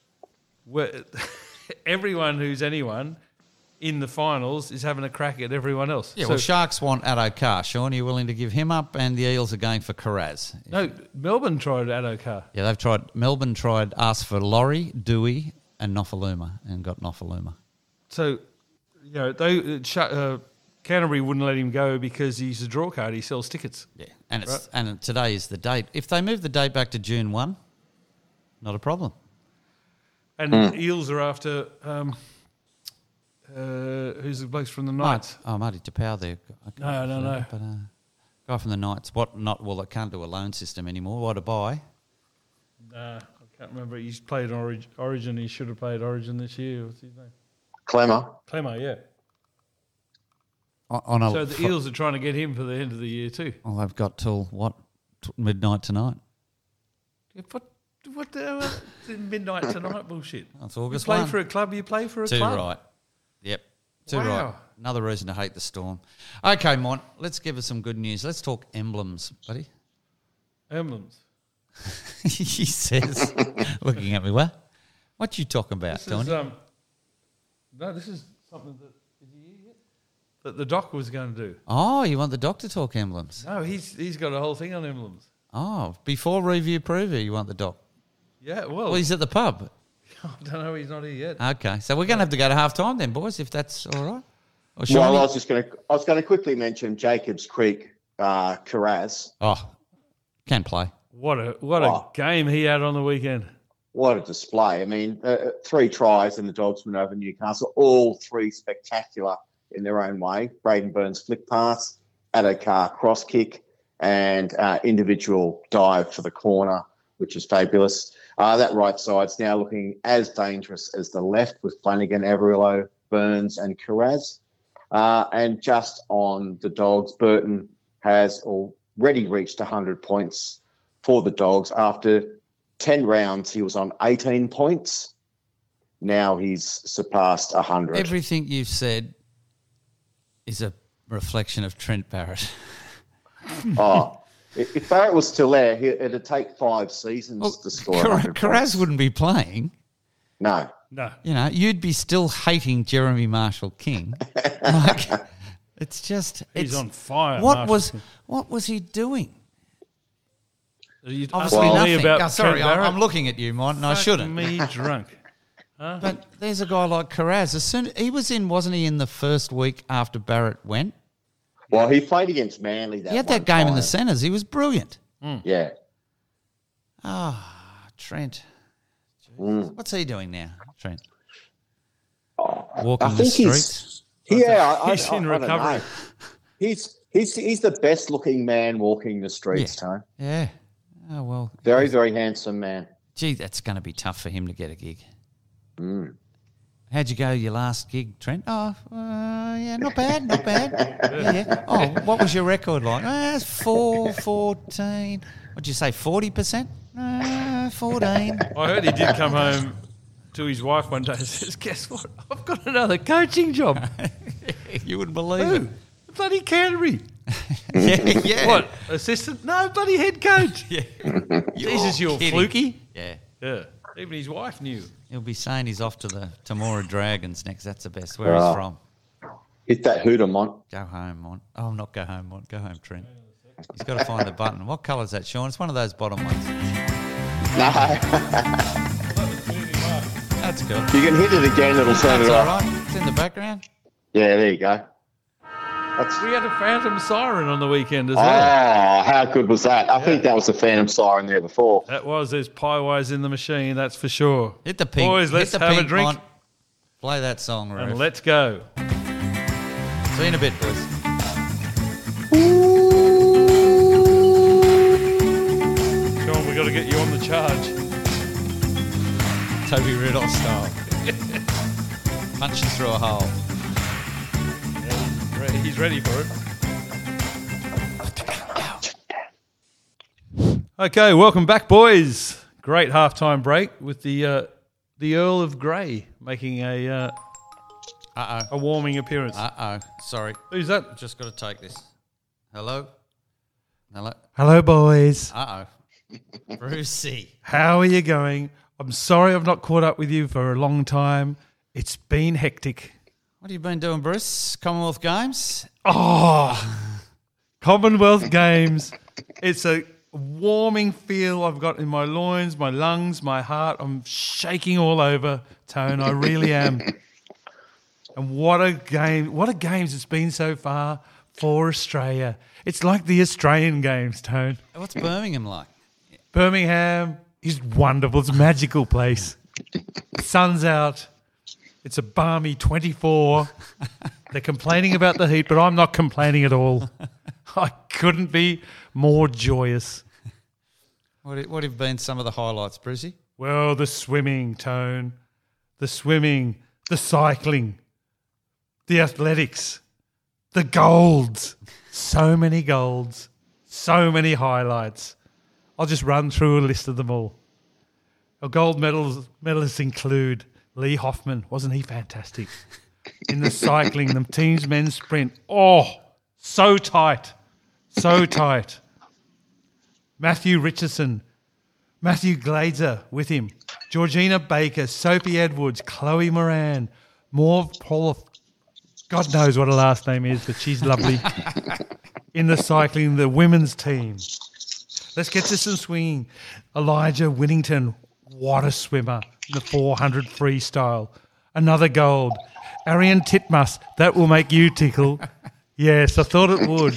we're everyone who's anyone in the finals is having a crack at everyone else. Yeah, So- well, Sharks want Addo-Carr. Sean, are you willing to give him up? And the Eels are going for Carraz. No, Melbourne tried Addo-Carr. Yeah, they've tried. Melbourne tried, asked for Laurie, Dewey, and Nofaluma, and got Nofaluma. So, you know, they uh, sh- uh, Canterbury wouldn't let him go because he's a draw card. He sells tickets. Yeah, and it's Right. and today is the date. If they move the date back to June first, not a problem. And the Eels are after um, uh, who's the blokes from the Knights? Oh, Marty Tapau there. I can't No, no, remember, no. But uh, guy from the Knights. What? Not well. It can't do a loan system anymore. What to buy? Nah, I can't remember. He's played Origin. Origin. He should have played Origin this year. What's his name? Clemmer. Clemmer, yeah. On, on a, So the fr- Eels are trying to get him for the end of the year too. Well, they've got till what t- midnight tonight. Yeah, What? What the hell? It's midnight tonight bullshit. That's You August play one. for a club. You play for a Too club. right. Yep. Too Wow. right. Another reason to hate the Storm. Okay, Mont, let's give us some good news. Let's talk emblems, buddy. Emblems. He says, looking at me, what? What you talking about, This Tony? is um. No, this is something that is he here yet? That the doc was going to do. Oh, you want the doc to talk emblems? No, he's he's got a whole thing on emblems. Oh, before review preview, you want the doc? Yeah, well, Well, he's at the pub. I don't know. He's not here yet. Okay, so we're going to have to go to half time then, boys, if that's all right. Or shall Well, we- I was just going to. I was going to quickly mention Jacobs Creek, uh, Carraz. Oh, can play. What a what a Oh. game he had on the weekend. What a display! I mean, uh, three tries in the Dogs win over Newcastle. All three spectacular in their own way. Braden Burns flick pass, Addo-Carr cross kick, and uh, individual dive for the corner, which is fabulous. Uh, that right side's now looking as dangerous as the left with Flanagan, Averillo, Burns, and Carraz. Uh, and just on the Dogs, Burton has already reached one hundred points for the Dogs. After ten rounds, he was on eighteen points. Now he's surpassed one hundred. Everything you've said is a reflection of Trent Barrett. Oh, if if Barrett was still there, he- it'd take five seasons Well, to score one Car- hundred Carraz points. wouldn't be playing. No. No, You know, you'd be still hating Jeremy Marshall King. Like, it's just he's it's, on fire. What Marshall. was what was he doing? Are you Obviously asking me nothing. about Oh, sorry, Trent I'm, Barrett? I'm looking at you, Mont, and I Fuck shouldn't. Me drunk. But there's a guy like Carraz. As soon he was in, wasn't he, in the first week after Barrett went? Well, he played against Manly that He had one that game in the time. centres. He was brilliant. Yeah. Ah, Trent. Mm. What's he doing now, Trent? Oh, Walking I the think streets. he's... Yeah, I, He's I, in I, I don't recovery. know. He's He's he's the best looking man walking the streets, Yeah. Tone. Yeah. Oh, well. Very, very handsome man. Gee, that's going to be tough for him to get a gig. Mm. How'd you go your last gig, Trent? Oh, uh, yeah, not bad, not bad. Yeah, yeah. Oh, what was your record like? Uh, it's four, fourteen. What'd you say, forty percent? Uh, fourteen. I heard he did come home to his wife one day and says, guess what? I've got another coaching job. You wouldn't believe Who? Bloody Canterbury. it. Yeah, yeah. What? Assistant? No, bloody head coach. Yeah. Jesus, you're kidding. fluky. Yeah. Yeah. Even his wife knew. He'll be saying he's off to the Temora Dragons next. That's the best. Where Oh. he's from. Hit that hooter, Mont. Go home, Mont. Oh, not go home, Mont. Go home, Trent. He's got to find the button. What colour's that, Sean? It's one of those bottom ones. No, That's good. you can hit it again. It'll turn That's it all off. right. It's in the background. Yeah, there you go. That's, We had a phantom siren on the weekend as oh, well. how good was that? I think that was the Phantom siren there before. That was, there's pie-wise in the machine, that's for sure. Hit the pink. Boys, Hit let's the have pink, a drink Mont. Play that song, and Roof. let's go. See you in a bit, boys. Sean, we've got to get you on the charge. Toby Rudolph style. Punching through a hole. Re- He's ready for it. Okay, welcome back, boys. Great halftime break with the uh, the Earl of Grey making a uh, Uh a warming appearance. oh. Uh oh. Sorry. Who's that? Just got to take this. Hello? Hello? Hello, boys. Uh oh. Brucey. How are you going? I'm sorry I've not caught up with you for a long time. It's been hectic. What have you been doing, Bruce? Commonwealth Games? Oh, Commonwealth Games. It's a warming feel I've got in my loins, my lungs, my heart. I'm shaking all over, Tone. I really am. And what a game, what a games it's been so far for Australia. It's like the Australian Games, Tone. What's Birmingham like? Birmingham is wonderful. It's a magical place. Sun's out. It's a balmy twenty-four. They're complaining about the heat, but I'm not complaining at all. I couldn't be more joyous. What have, what have been some of the highlights, Brucey? Well, the swimming, Tone. The swimming, the cycling, the athletics, the golds. So many golds. So many highlights. I'll just run through a list of them all. Our gold medals, medalists include Lee Hoffman. Wasn't he fantastic? In the cycling, the team's men's sprint. Oh, so tight. So tight. Matthew Richardson. Matthew Glazer with him. Georgina Baker, Sophie Edwards, Chloe Moran, Maud Paula. God knows what her last name is, but she's lovely. In the cycling, the women's team. Let's get to some swinging. Elijah Winnington, what a swimmer in the four hundred freestyle. Another gold. Arian Titmus, that will make you tickle. Yes, I thought it would.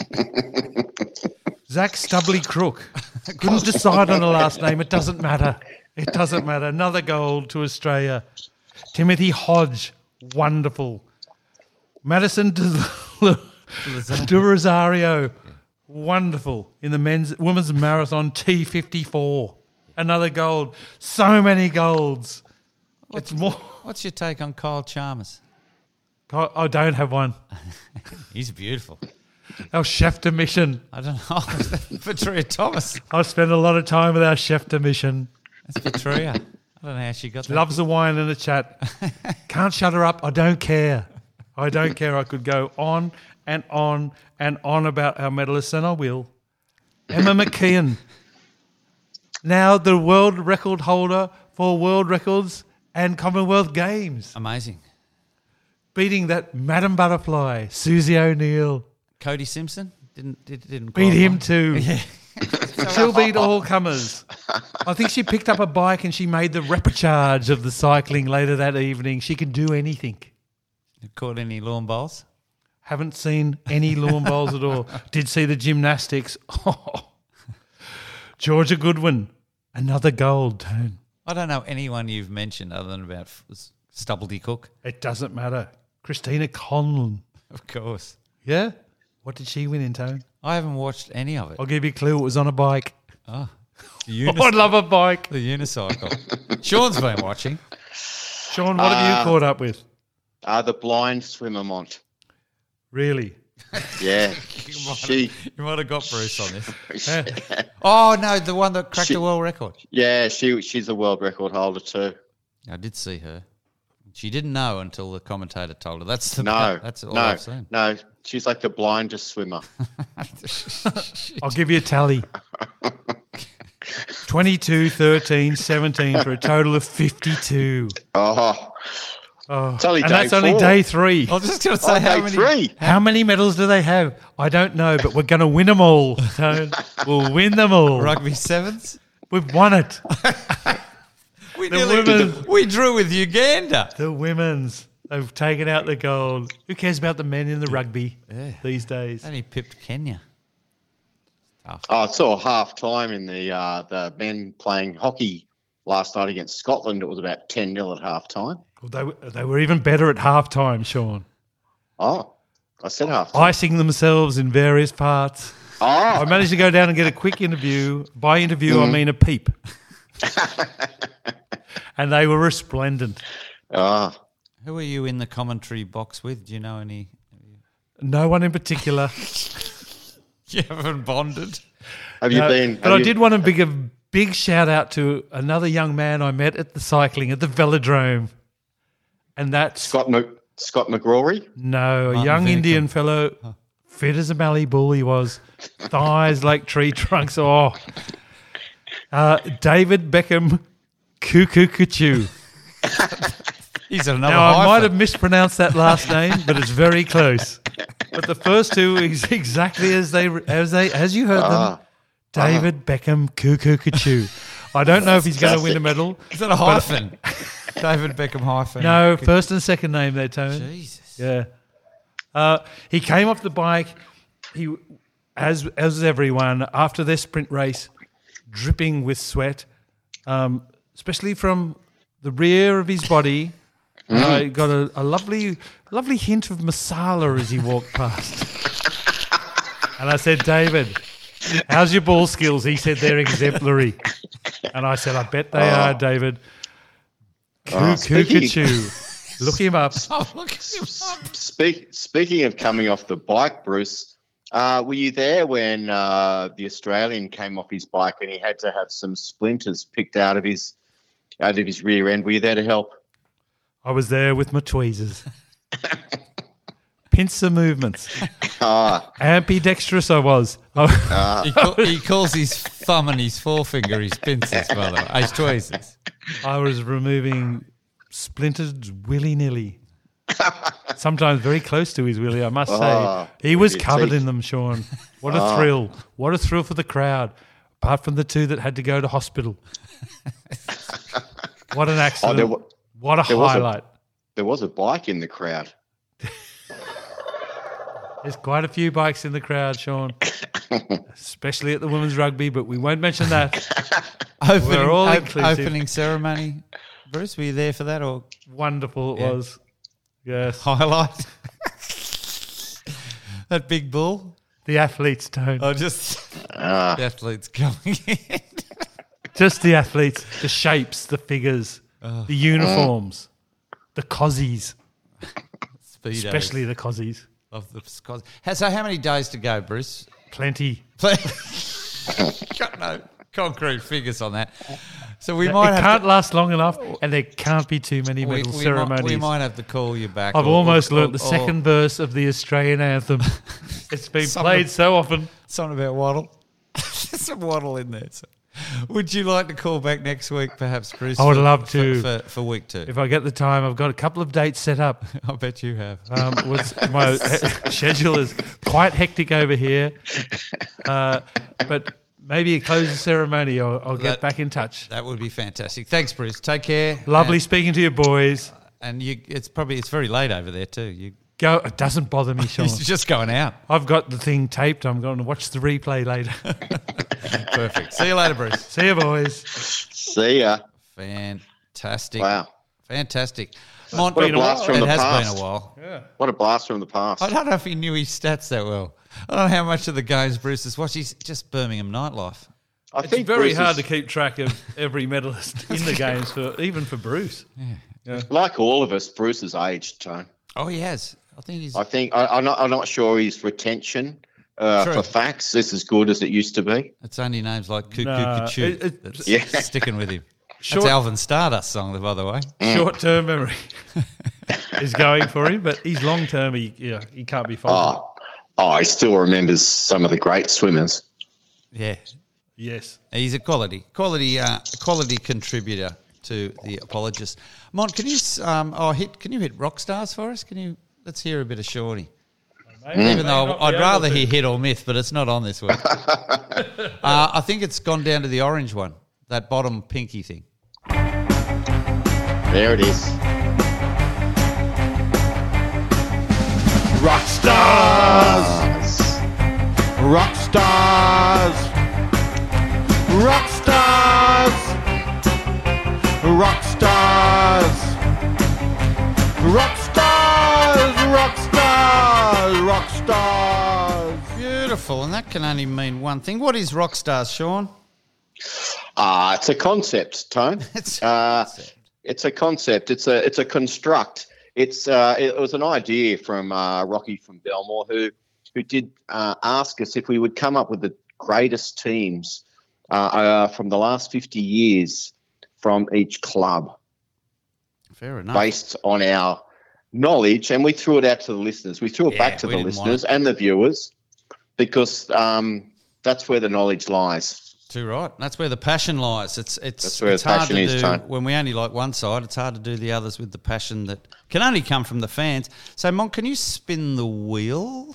Zach Stubley Crook. Couldn't decide on a last name. It doesn't matter. It doesn't matter. Another gold to Australia. Timothy Hodge, wonderful. Madison De, De Rosario, wonderful. In the men's women's marathon T fifty-four. Another gold. So many golds. It's more. What's your take on Kyle Chalmers? I I don't have one. He's beautiful. Our chef de mission. I don't know. Petria Thomas. I've spent a lot of time with our chef de mission. That's Petria. I don't know how she got that. Loves the wine and the chat. Can't shut her up. I don't care. I don't care. I could go on and on and on about our medalists, and I will. Emma McKeon. Now the world record holder for world records and Commonwealth Games. Amazing. Beating that Madam Butterfly, Susie O'Neill. Cody Simpson didn't did, didn't Beat him qualify. too. Yeah. She'll beat all comers. I think she picked up a bike and she made the repechage of the cycling later that evening. She can do anything. Caught any lawn bowls? Haven't seen any lawn bowls at all. Did see the gymnastics. Oh. Georgia Goodwin, another gold, Tone. I don't know anyone you've mentioned other than about Stubblety Cook. It doesn't matter. Christina Conlon. Of course. Yeah? What did she win in, Tone? I haven't watched any of it. I'll give you a clue. It was on a bike. Oh, the, Oh, I unis- love a bike. the unicycle. Sean's been watching. Sean, what have you Uh, caught up with? Uh, the blind swimmer Mont. Really? Yeah. You might, she, have, you might have got Bruce on this. Yeah. Oh, no, the one that cracked She- the world record. yeah, she she's a world record holder too. I did see her. She didn't know until the commentator told her. That's the No, That's all no, I've seen. no. She's like the blindest swimmer. I'll give you a tally. twenty-two, thirteen, seventeen for a total of fifty-two. Oh, Oh, It's only and day that's only four. day three. I was just going to say oh, how day many. three. How many medals do they have? I don't know, but we're going to win them all. Tone. We'll win them all. Rugby sevens. We've won it. We, The nearly- women- we drew with Uganda. The women's. They've taken out the gold. Who cares about the men in the rugby Yeah. these days? Only pipped Kenya. Tough. Oh, I saw half time in the uh, the men playing hockey last night against Scotland. It was about ten nil at half time. Well, they, were- they were even better at halftime, Sean. Oh, I said half time. Icing themselves in various parts. I Oh, managed to go down and get a quick interview. By interview, I mean a peep. And they were resplendent. oh. Who are you in the commentary box with? Do you know any? No one in particular. You haven't bonded. Have you No, been? but have I you- did want to big a big shout out to another young man I met at the cycling at the velodrome, and that's Scott Mc, Scott McGrory. no a Martin young Vinicum. Indian fellow, fit as a mallee bull. He was thighs like tree trunks. Oh, uh, David Beckham, Cuckoo Cuckoo. He's another Now I hyphen. might have mispronounced that last name, but it's very close. But the first two is exactly as they as they as you heard them. Ah, David Beckham, Cuckoo Cuckoo. I don't know if he's going to win a medal. Is that a hyphen? David Beckham hyphen. No, first and second name there, Tone. Jesus. Yeah. Uh, he came off the bike. He, as as everyone, after their sprint race, dripping with sweat, um, especially from the rear of his body. I got a, a lovely, lovely hint of masala as he walked past. And I said, David, how's your ball skills? He said they're exemplary. And I said, I bet they are, David. Oh, speaking- Cuckoo. Look him up. Oh, look at him up. Speak, speaking of coming off the bike, Bruce, uh, were you there when uh, the Australian came off his bike and he had to have some splinters picked out of his out of his rear end? Were you there to help? I was there with my tweezers. Pincer movements. Ah, Ambidextrous I was. I, He, call, he calls his thumb and his forefinger his pincers, by the way. His tweezers. I was removing splinters willy-nilly. Sometimes very close to his willy, I must Oh, say. He was your covered teeth. in them, Sean. What a thrill. What a thrill for the crowd. Apart from the two that had to go to hospital. What an oh, accident. there, wa- what a there was a- highlight. there was a bike in the crowd. There's quite a few bikes in the crowd, Sean. Especially at the women's rugby, but we won't mention that. Opening, We're all op- inclusive. opening ceremony. Bruce, were you there for that or Wonderful it Yeah. was. Yes. highlight? That big bull? The athletes, Tone. Oh, just Ah, the athletes coming in. Just the athletes, the shapes, the figures, Oh. the uniforms, the cozzies, Speedos. especially the cozzies. Love the Scotts. How- So how many days to go, Bruce? Plenty. Got no concrete figures on that. So we it might have can't to, last long enough, and there can't be too many we, medal we, might, ceremonies. we might have to call you back. I've or- almost or- learnt the or- second verse of the Australian anthem. It's been Some played of- so often. Something about Waddle. There's some Waddle in there. So. Would you like to call back next week, perhaps, Bruce? I would for- love for- to. For, for week two. If I get the time, I've got a couple of dates set up. I bet you have. Um, was, my schedule is quite hectic over here, uh, but maybe a closing ceremony. I'll, I'll get That- back in touch. That would be fantastic. Thanks, Bruce. Take care. Lovely And, speaking to you, boys. and you, it's probably it's very late over there too. You, Go. It doesn't bother me, Sean. you're just going out. I've got the thing taped. I'm going to watch the replay later. Perfect. See you later, Bruce. See you, boys. see ya. Fantastic. Wow. Fantastic. Mont, What a blast from it the has past. been a while. Yeah. What a blast from the past. I don't know if he knew his stats that well. I don't know how much of the games Bruce has watched. He's just Birmingham nightlife. I It's think very Bruce hard is- to keep track of every medalist in the games, for even for Bruce. Yeah. Like all of us, Bruce has aged, Tone. Oh, he has. I think he's. I think I, I'm not. I'm not sure his retention uh, True. for facts is as good as it used to be. It's only names like Cuckoo Nah, Cuckoo it- it- that's Yeah. sticking with him. Short- That's Alvin Stardust song, by the way. Short-term memory is going for him, but he's long-term. He yeah, he can't be faulted. Oh, oh, he still remembers some of the great swimmers. Yeah, Yes. he's a quality, quality, uh, quality contributor to the Apologist. Mont, can you s- um, oh hit? Can you hit rock stars for us? Can you? Let's hear a bit of Shawnee. Maybe, Even may though not be I'd able rather to. hear hit or myth, but it's not on this week. uh, I think it's gone down to the orange one, that bottom pinky thing. There it is. Rock stars, rock stars, rock stars, rock stars, rock stars, rock stars, rock stars. Beautiful, and that can only mean one thing. What is rock stars, Sean? Ah, it's a concept, Tone. It's Uh, it's a concept. It's a it's a construct. It's uh, it was an idea from uh, Rocky from Belmore, who who did uh, ask us if we would come up with the greatest teams uh, uh, from the last fifty years from each club, Fair enough. based on our knowledge, and we threw it out to the listeners. We threw it Yeah, back to we the didn't want listeners and the viewers because um, that's where the knowledge lies. Too right. That's where the passion lies. It's it's That's where it's the hard passion to is, do Tone. when we only like one side. It's hard to do the others with the passion that can only come from the fans. So, Monk, can you spin the wheel?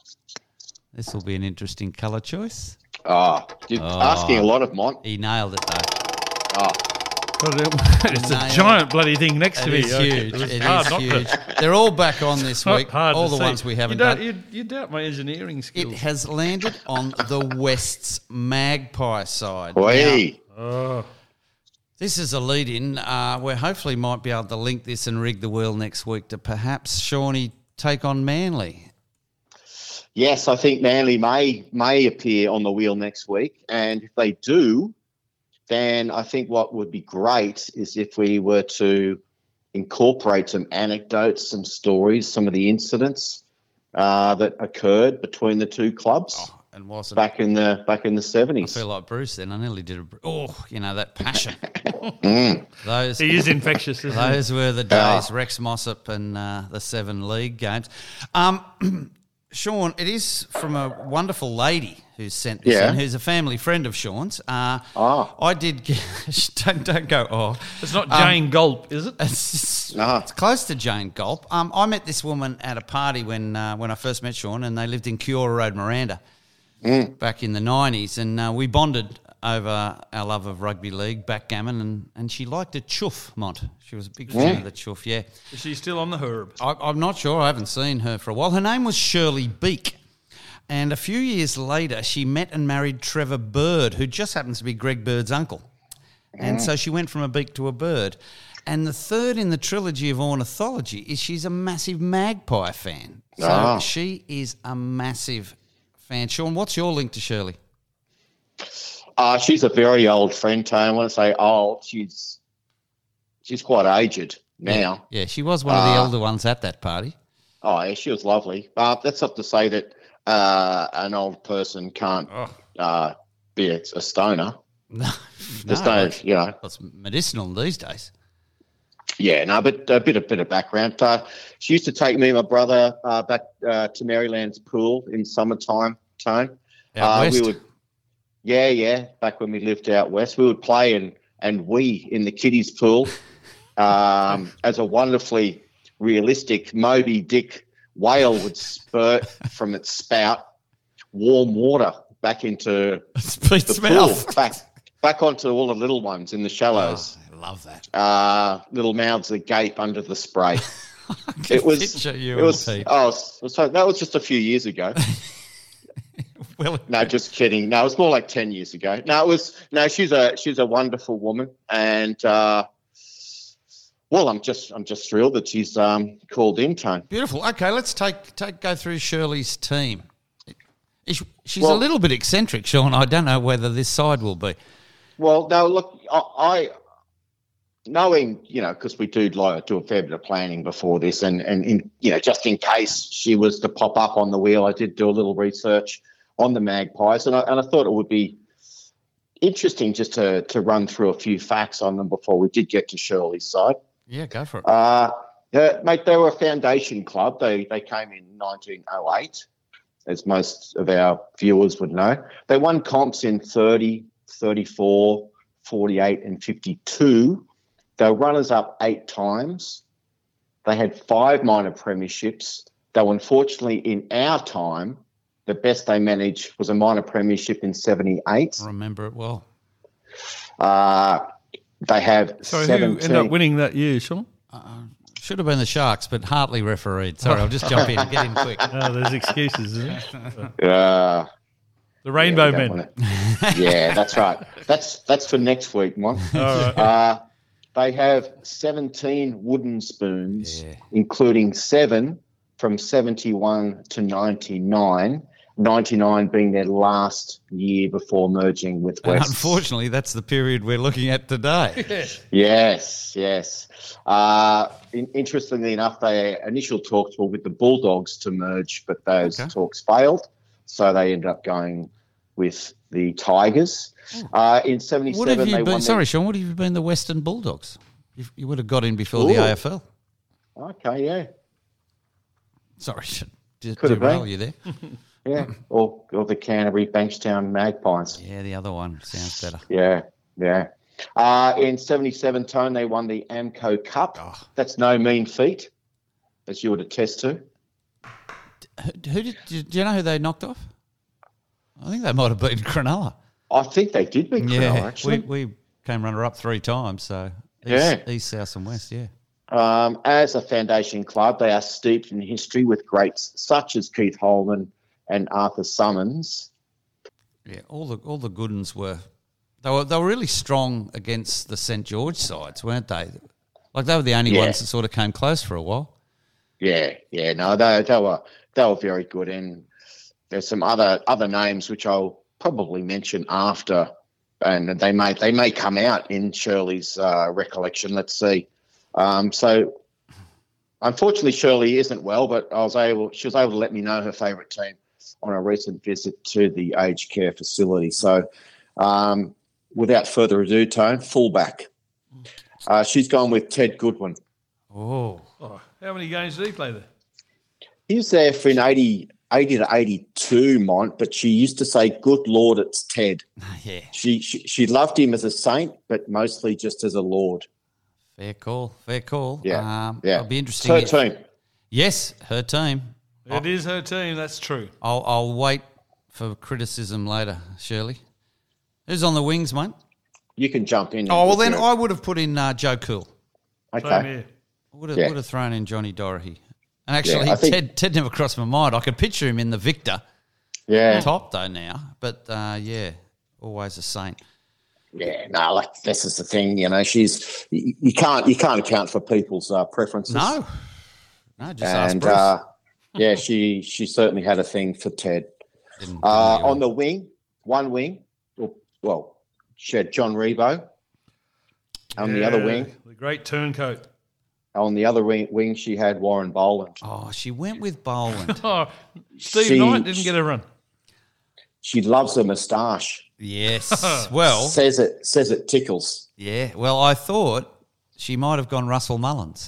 This will be an interesting colour choice. Oh, you're Oh. asking a lot of Mont. He nailed it though. Oh, But it- it's a Nailed. giant bloody thing next It to me. is huge. It's It hard is not to- huge. They're all back on this not week. hard All to the see. ones we haven't you don't, done. You, you doubt my engineering It skills. has landed on the West's Magpie side. wee. oh, This is a lead-in uh, where hopefully might be able to link this and rig the wheel next week to perhaps Shawnee take on Manly. Yes, I think Manly may may appear on the wheel next week, and if they do, then I think what would be great is if we were to incorporate some anecdotes, some stories, some of the incidents uh, that occurred between the two clubs Oh, and wasn't back in the back in the I seventies. feel like Bruce then. I nearly did a... Oh, you know, that passion. Mm. Those he is infectious, isn't he? those were the days, Rex Mossop and uh, the seven league games. Um, Sean, it is from a wonderful lady who sent this Yeah. in, who's a family friend of Sean's. Uh, Ah. I did get... don't, don't go, oh. It's not Um, Jane Gulp, is it? It's, Ah. it's close to Jane Gulp. Um, I met this woman at a party when uh, when I first met Sean, and they lived in Kiora Road, Miranda, back in the nineties, and uh, we bonded over our love of rugby league, backgammon, and, and she liked a chuff, Mont. She was a big fan of the chuff, yeah. Is she still on the herb? I, I'm not sure. I haven't seen her for a while. Her name was Shirley Beak. And a few years later, she met and married Trevor Bird, who just happens to be Greg Bird's uncle. And so she went from a beak to a bird. And the third in the trilogy of ornithology is she's a massive magpie fan. So Ah. she is a massive fan. Sean, what's your link to Shirley? Uh, she's a very old friend, Tone. When I say old, she's she's quite aged now. Yeah, she was one of the Ah. elder ones at that party. Oh, yeah, she was lovely. Uh, that's not to say that uh, an old person can't uh, be a, a stoner. No, There's no, no, it's- you know. it's medicinal these days. Yeah, no, but a bit of bit of background. Uh, she used to take me and my brother uh, back uh, to Maryland's pool in summertime. Tone, Out uh, west? we would, yeah, yeah. Back when we lived out west, we would play and and we in the kiddies pool um, as a wonderfully realistic Moby Dick whale would spurt from its spout warm water back into It's Pete's the pool, mouth. back back onto all the little ones in the shallows. Oh, I love that. Uh, little mouths that gape under the spray. I can It was. picture you It was. and Pete. Oh, so that was just a few years ago. Well, No, just kidding. No, it was more like ten years ago. No, it was. No, she's a she's a wonderful woman, and uh, Well, I'm just I'm just thrilled that she's um, called in, Tone. Beautiful. Okay, let's take take go through Shirley's team. Is- She's Well- a little bit eccentric, Sean. I don't know whether this side will be. Well, no, look, I, I knowing, you know, because we do like do a fair bit of planning before this, and and in, you know, just in case she was to pop up on the wheel, I did do a little research on the Magpies, and I and I thought it would be interesting just to to run through a few facts on them before we did get to Shirley's side. Yeah, go for it. Uh, yeah, mate, they were a foundation club. They they came in nineteen oh eight, as most of our viewers would know. They won comps in thirty, thirty-four, forty-eight and fifty-two. They were runners-up eight times. They had five minor premierships. Though unfortunately in our time, the best they managed was a minor premiership in seventy-eight. I remember it well. Uh, they have Sorry, seventeen. who ended up winning that year, Sean? Should have been the Sharks, but Hartley refereed. Sorry, I'll just jump in. Get in quick. Oh, there's excuses, isn't there? Uh, The Rainbow yeah, we don't Men. wanna- yeah, that's right. That's that's for next week, Mon. All right. Uh, they have seventeen wooden spoons, Yeah. including seven from seventy-one to ninety-nine, ninety-nine being their last year before merging with And West. unfortunately, that's the period we're looking at today. Yes, yes. Uh, in, interestingly enough, their initial talks were with the Bulldogs to merge, but those Okay. talks failed, so they ended up going with the Tigers. Uh, in What seventy-seven, have they you been? won. Sorry, Sean. What have you been? The Western Bulldogs. You, you would have got in before the Ooh. A F L. The, okay, yeah, Sorry, did Could have derail been. you there? yeah, or or the Canterbury Bankstown Magpies. Yeah, the other one sounds better. Yeah, yeah. Uh, in seventy-seven, Tone, they won the Amco Cup. Oh. That's no mean feat, as you would attest to. Who, who did? Do you know who they knocked off? I think they might have beaten Cronulla. I think they did beat Cronulla, Yeah, actually. we, we came runner up three times. So east, Yeah. east, south, and west. Yeah. Um, as a foundation club, they are steeped in history with greats such as Keith Holman and Arthur Summons. Yeah, all the all the good ones were they were they were really strong against the Saint George sides, weren't they? Like they were the only Yeah. ones that sort of came close for a while. Yeah, yeah, no, they they were they were very good, and there's some other other names which I'll probably mention after, and they may they may come out in Shirley's uh, recollection. Let's see. Um, so, unfortunately, Shirley isn't well, but I was able she was able to let me know her favourite team on a recent visit to the aged care facility. So, um, without further ado, Tone, fullback. Uh, she's gone with Ted Goodwin. Oh, Oh, how many games did he play there? He was there for an eighty, eighty to eighty-two, Mont, but she used to say, good Lord, it's Ted. yeah, She, she she loved him as a saint, but mostly just as a Lord. fair call, fair call. Yeah, um, yeah. It'll be interesting. It's her team. Yes, her team. It is her team, that's true. I'll I'll wait for criticism later, Shirley. Who's on the wings, mate? You can jump in. Oh well, if then you're- I would have put in uh, Joe Cool. Same Okay. here. Would have, Yeah. would have thrown in Johnny Doherty. And actually, Yeah, I think- Ted Ted never crossed my mind. I could picture him in the Victor Yeah. top though now, but uh, yeah, always a saint. Yeah, no, like this is the thing, you know. She's you, you can't you can't account for people's uh, preferences. No, no, just ask and Bruce. uh, yeah, she she certainly had a thing for Ted. Didn't- Uh, didn't on the wing, one wing, well, she had John Rebo. On the other Yeah, wing, The great turncoat. on the other wing, wing she had Warren Boland. oh, she went with Boland. Oh, Steve She- Knight didn't get a run. She loves a moustache. Yes. Well, Says it says it tickles. yeah. Well, I thought she might have gone Russell Mullins.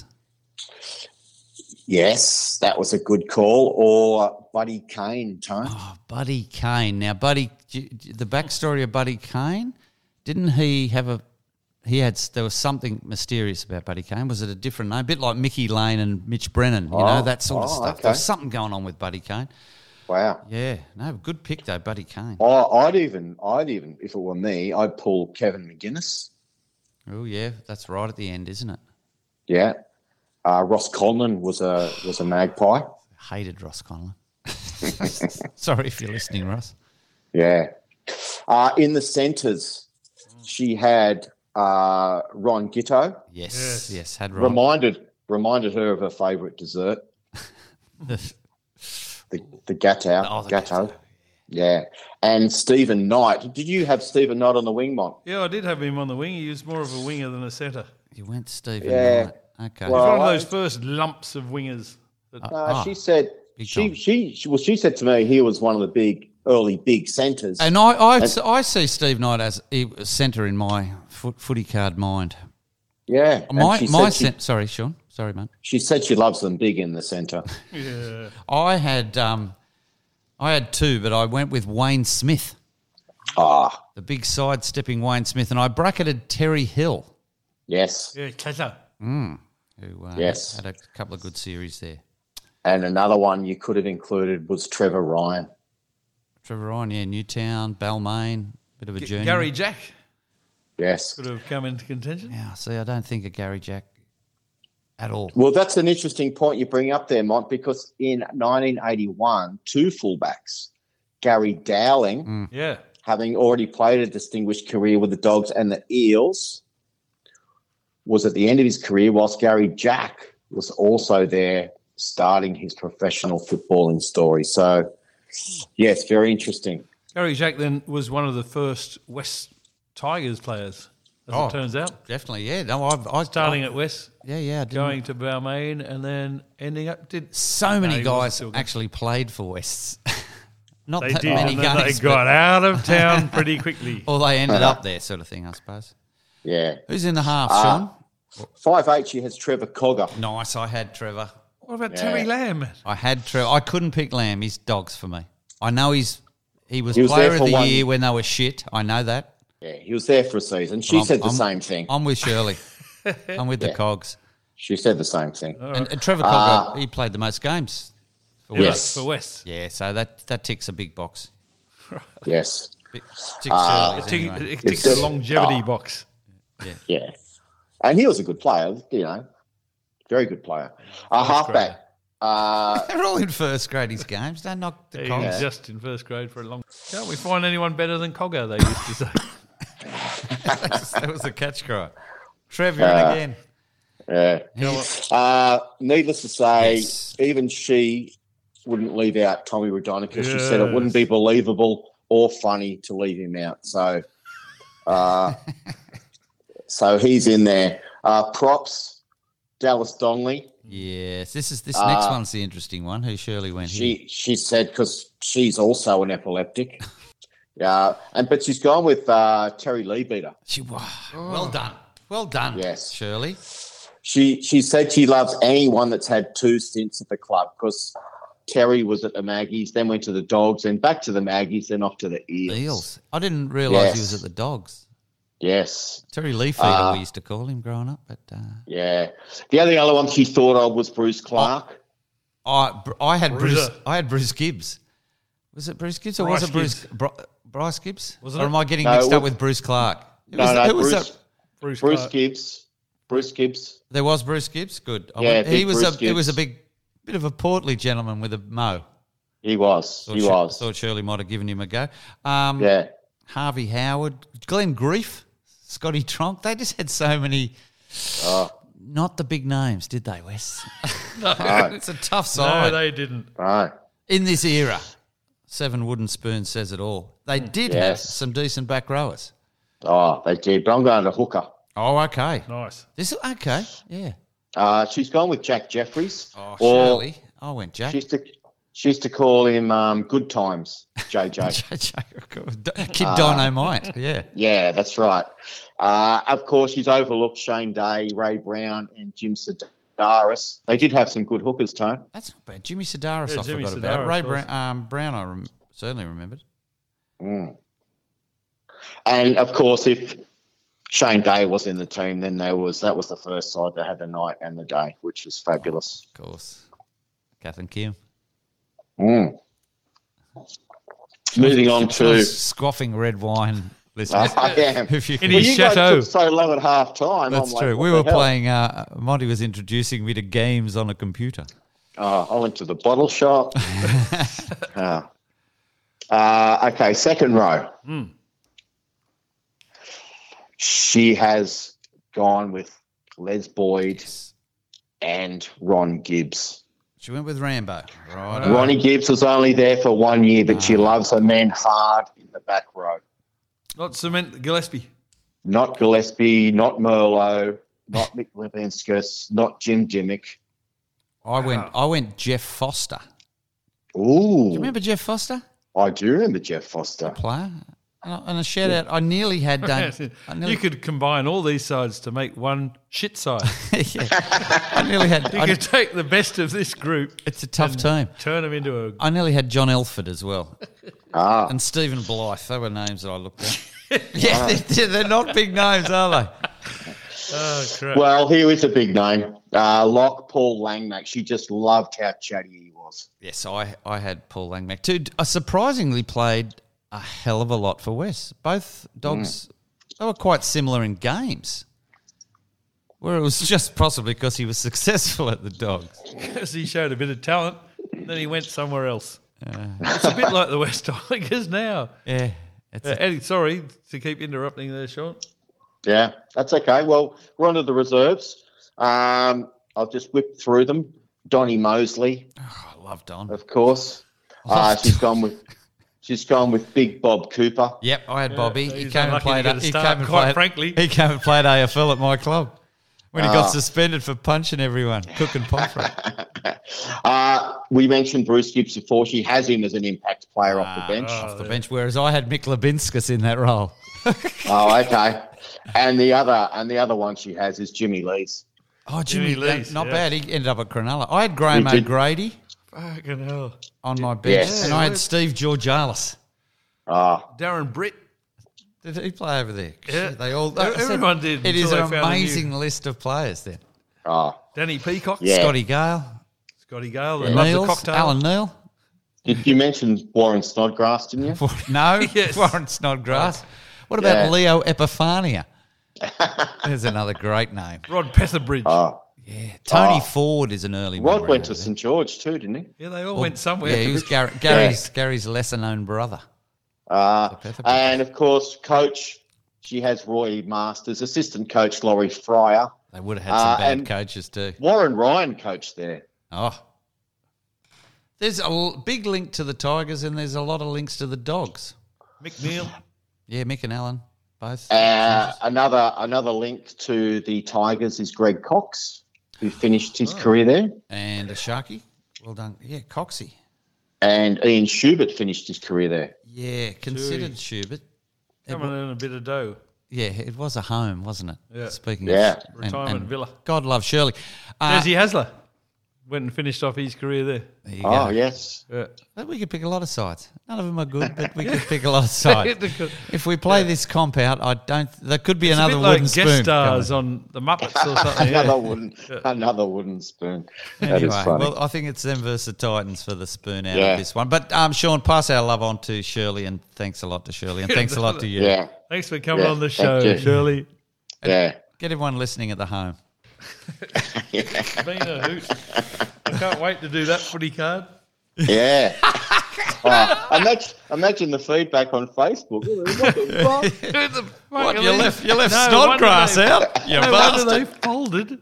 Yes, that was a good call. Or Buddy Kane, Tone. Oh, Buddy Kane. Now, Buddy, d- d- the backstory of Buddy Kane, didn't he have a? He had. There was something mysterious about Buddy Kane. Was it a different name? A bit like Mickey Lane and Mitch Brennan. You know Oh, that sort of oh, stuff. okay. There was something going on with Buddy Kane. Wow. Yeah. No, good pick though, Buddy Kane. I, I'd even, I'd even, if it were me, I'd pull Kevin McGuinness. Oh yeah, that's right at the end, isn't it? Yeah. Uh, Ross Conlon was a was a magpie. Hated Ross Conlon. Sorry if you're listening, Ross. Yeah. Uh, in the centres, she had uh, Ron Gitto. Yes, Yes. yes, had Ron. Reminded reminded her of her favourite dessert, the the gatto. Oh, the gatto. gatto. Yeah. And Stephen Knight. Did you have Stephen Knight on the wing, Mon? Yeah, I did have him on the wing. He was more of a winger than a centre. You went Stephen Yeah. Knight. Okay. Well, He's one of I- those first lumps of wingers. That, No, Ah, she said big she, time. she she well she said to me he was one of the big early big centres. and I, I, And- I see Steve Knight as a centre in my foot, footy card mind. yeah. and My, she my said she, cent- sorry, Sean. Sorry, mate. she said she loves them big in the centre. yeah. I had um, I had two, but I went with Wayne Smith, Ah, the big sidestepping Wayne Smith, and I bracketed Terry Hill, yes. Yeah, Kata. who uh, Yes. had a couple of good series there. And another one you could have included was Trevor Ryan. Trevor Ryan, yeah, Newtown, Balmain, bit of a journey. Gary Jack Yes. could have come into contention. Yeah, see, I don't think of Gary Jack at all. Well, that's an interesting point you bring up there, Mont, because in nineteen eighty-one, two fullbacks, Gary Dowling, Yeah. having already played a distinguished career with the Dogs and the Eels, was at the end of his career, whilst Gary Jack was also there starting his professional footballing story. So, yes, very interesting. Gary Jack then was one of the first West Tigers players, as Oh. it turns out. Definitely, yeah. No, I've, I Starting I, at West, yeah, yeah. I didn't- going to Balmain, and then ending up did so No, many he wasn't guys still good. actually played for Wests. Not they that did, many and then games, they got but- out of town pretty quickly. or they ended up there, sort of thing, I suppose. Yeah. Who's in the half, Uh, Sean? five eight, she has Trevor Cogger. Nice, I had Trevor. What about Yeah. Terry Lamb? I had Trevor. I couldn't pick Lamb. He's Dogs for me. I know he's he was, He was player there of for the one- year when they were shit. I know that. Yeah, he was there for a season. She I'm- said the I'm- same thing. I'm with Shirley. I'm with the Yeah. Cogs. She said the same thing. And, and Trevor Uh, Cogger, he played the most games. For Yeah, Yes. for West. Yeah, so that, that ticks a big box. Yes. Big, ticks It, Shirley's tick, anyway. it ticks It's- the longevity Ah. box. Yeah. And he was a good player, you know. Very good player. A halfback. Uh, They're all in first grade, his games. Don't knock the He Cogs. was just in first grade for a long. Can't we find anyone better than Cogger? They used to say. That was a catch cry. Trevor Uh, again. yeah. Uh, needless to say, Yes. even she wouldn't leave out Tommy Rodonica. She said it wouldn't Yes. be believable or funny to leave him out. So, uh, so he's in there. Uh, props, Dallas Dongley. Yes, this is this next Uh, one's the interesting one. Who Shirley went here? She she said because she's also an epileptic. Yeah, and but she's gone with uh, Terry Leabeater. She wow, well done, well done. Yes. Shirley. She she said she loves anyone that's had two stints at the club because Terry was at the Maggies, then went to the Dogs, and back to the Maggies, then off to the Eels. Eels. I didn't realise he Yes. was at the Dogs. Yes, Terry Leafeater, Uh, we used to call him growing up. But uh, yeah. The only other one she thought of was Bruce Clark. I, I had Bruce. Bruiser. I had Bruce Gibbs. Was it Bruce Gibbs or Bryce was it Bruce Gibbs. Bri- Bryce Gibbs? Wasn't or it? am I getting No, mixed it up was- with Bruce Clark? Who No, was- no, who was Bruce, that? Bruce, Bruce Clark. Gibbs. Bruce Gibbs. There was Bruce Gibbs. Good. I Yeah, went- he big was Bruce a. He was a Gibbs. big, bit of a portly gentleman with a mo. He was. Thought he Sh- was. Thought Shirley might have given him a go. Um, Yeah. Harvey Howard, Glenn Grief, Scotty Tronk. They just had so many. Oh, Not the big names, did they, Wes? no. It's a tough No, side they didn't. Right. in this era. Seven wooden spoons says it all. They did have Yes. some decent back rowers. Oh, they did. But I'm going to Hooker. Oh, okay. Nice. This okay, yeah. Uh, she's gone with Jack Jeffries. Oh, or Shirley. I went Jack. She used to, she used to call him um, Good Times, J J. Kid Dynamite, yeah. Yeah, that's right. Uh, of course, she's overlooked Shane Day, Ray Brown, and Jim Sedaris. They did have some good hookers, Tone. That's not bad. Jimmy Sedaris, Yeah, I Jimmy forgot about. Sedaris, Ray of course. Brown, um, Brown I rem- certainly remembered. Mm. And of course, if Shane Day was in the team, then there was that was the first side that had the night and the day, which was fabulous. Of course. Kath and Kim. Mm. Moving on to, Scoffing red wine, listeners. I am. If you- In Well, his you guys chateau. took so long at half time. That's true. We were playing, uh, Monty was introducing me to games on a computer. Oh, I went to the bottle shop. Ah. Uh, okay, second row. she has gone with Les Boyd and Ron Gibbs. She went with Rambo. Right. Ronnie Gibbs was only there for one year, but she loves her men hard in the back row. Not Cement Gillespie. Not Gillespie, not Merlot, not Mick Levinskas, not Jim Jimmick. I went I went Jeff Foster. Ooh. Do you remember Jeff Foster? I do remember Jeff Foster. Player. And a shout out, I nearly had done. I nearly, You could combine all these sides to make one shit side. yeah. I nearly had. You I, could take the best of this group. it's a tough team. Turn them into a. I nearly had John Elford as well. Ah. And Stephen Blythe. They were names that I looked at. yeah, they're, they're not big names, are they? Oh, crap. Well, he was a big name. Uh, Locke Paul Langmack. She just loved how chatty he was. Yes, I, I had Paul Langmack too. I surprisingly played a hell of a lot for Wes. Both dogs, mm. they were quite similar in games. Where it was just possibly because he was successful at the Dogs. Because he showed a bit of talent, then he went somewhere else. Uh, it's a bit like the West Tigers now. Yeah. Uh, Eddie, sorry to keep interrupting there, Sean. Yeah, that's okay. Well, we're on to the reserves. Um, I'll just whip through them. Donnie Mosley. Oh, I love Don. Of course. Uh, she's gone with she's gone with Big Bob Cooper. Yep, I had Bobby. Yeah, he he's came and unlucky to played. get a He start, came and quite played. frankly. He came and played A F L at my club when he got Ah. suspended for punching everyone, cooking pomfret. uh, we mentioned Bruce Gibbs before. She has him as an impact player off the bench. off the bench. Whereas I had Mick Lebinskas in that role. Oh, okay. And the other and the other one she has is Jimmy Lees. Oh, Jimmy, Jimmy Lees, not yeah. bad. He ended up at Cronulla. I had Graham He did. O'Grady Fucking hell. on my bench, Yes. and I had Steve Georgalis. Ah, Darren Britt. Did he play over there? Yeah. They all. E- everyone did It is until an they found a new- amazing list of players there. ah. Danny Peacock. Yeah. Scotty Gale, Scotty Gale. That loves a Neils, cocktail. Alan Neil. Did you mention Warren Snodgrass, didn't you? No, Yes. Warren Snodgrass. What about Yeah. Leo Epiphania? There's another great name. Rod Petherbridge. Oh, Yeah, Tony Oh. Ford is an early Rod memory went to over there. Saint George too, didn't he? yeah, they all went somewhere. Yeah, he was Gary, Gary's Gary's lesser known brother. Uh, Petherbridge. and of course, coach, she has Roy Masters, assistant coach Laurie Fryer. They would have had some Uh, bad and- coaches too. Warren Ryan coached there. Oh. There's a l- big link to the Tigers and there's a lot of links to the Dogs. Mick Neal. Yeah, Mick and Alan, both. Uh, another another link to the Tigers is Greg Cox, who finished his career there, And a Sharky. Well done. Yeah, Coxie. and Ian Schubert finished his career there. Yeah, considered Schubert. It Coming wa- in a bit of dough. yeah, it was a home, wasn't it? Yeah. Speaking Yeah. of and- Retirement and villa. God love Shirley. Uh, Desi Hasler. Went and finished off his career there. there you Oh, go. yes. Yeah. But we could pick a lot of sides. None of them are good, but we could pick a lot of sides. If we play this comp out, I don't. There could be It's another a bit wooden like spoon. guest stars coming. on the Muppets or something. Another Yeah. wooden, another wooden spoon. That Anyway, is funny. well, I think it's them versus the Titans for the spoon out Yeah. of this one. But um, Sean, pass our love on to Shirley, and thanks a lot to Shirley, and thanks a lot to you. yeah, Thanks for coming Yeah, on the thank show, you. Shirley. yeah. Get everyone listening at the home. It's been a hoot. I can't wait to do that footy card. Yeah. Oh, imagine, imagine the feedback on Facebook. What the fuck? Who the fuck What, are you these? left, you left No Snodgrass wonder they- out? You No wonder bastard. they folded.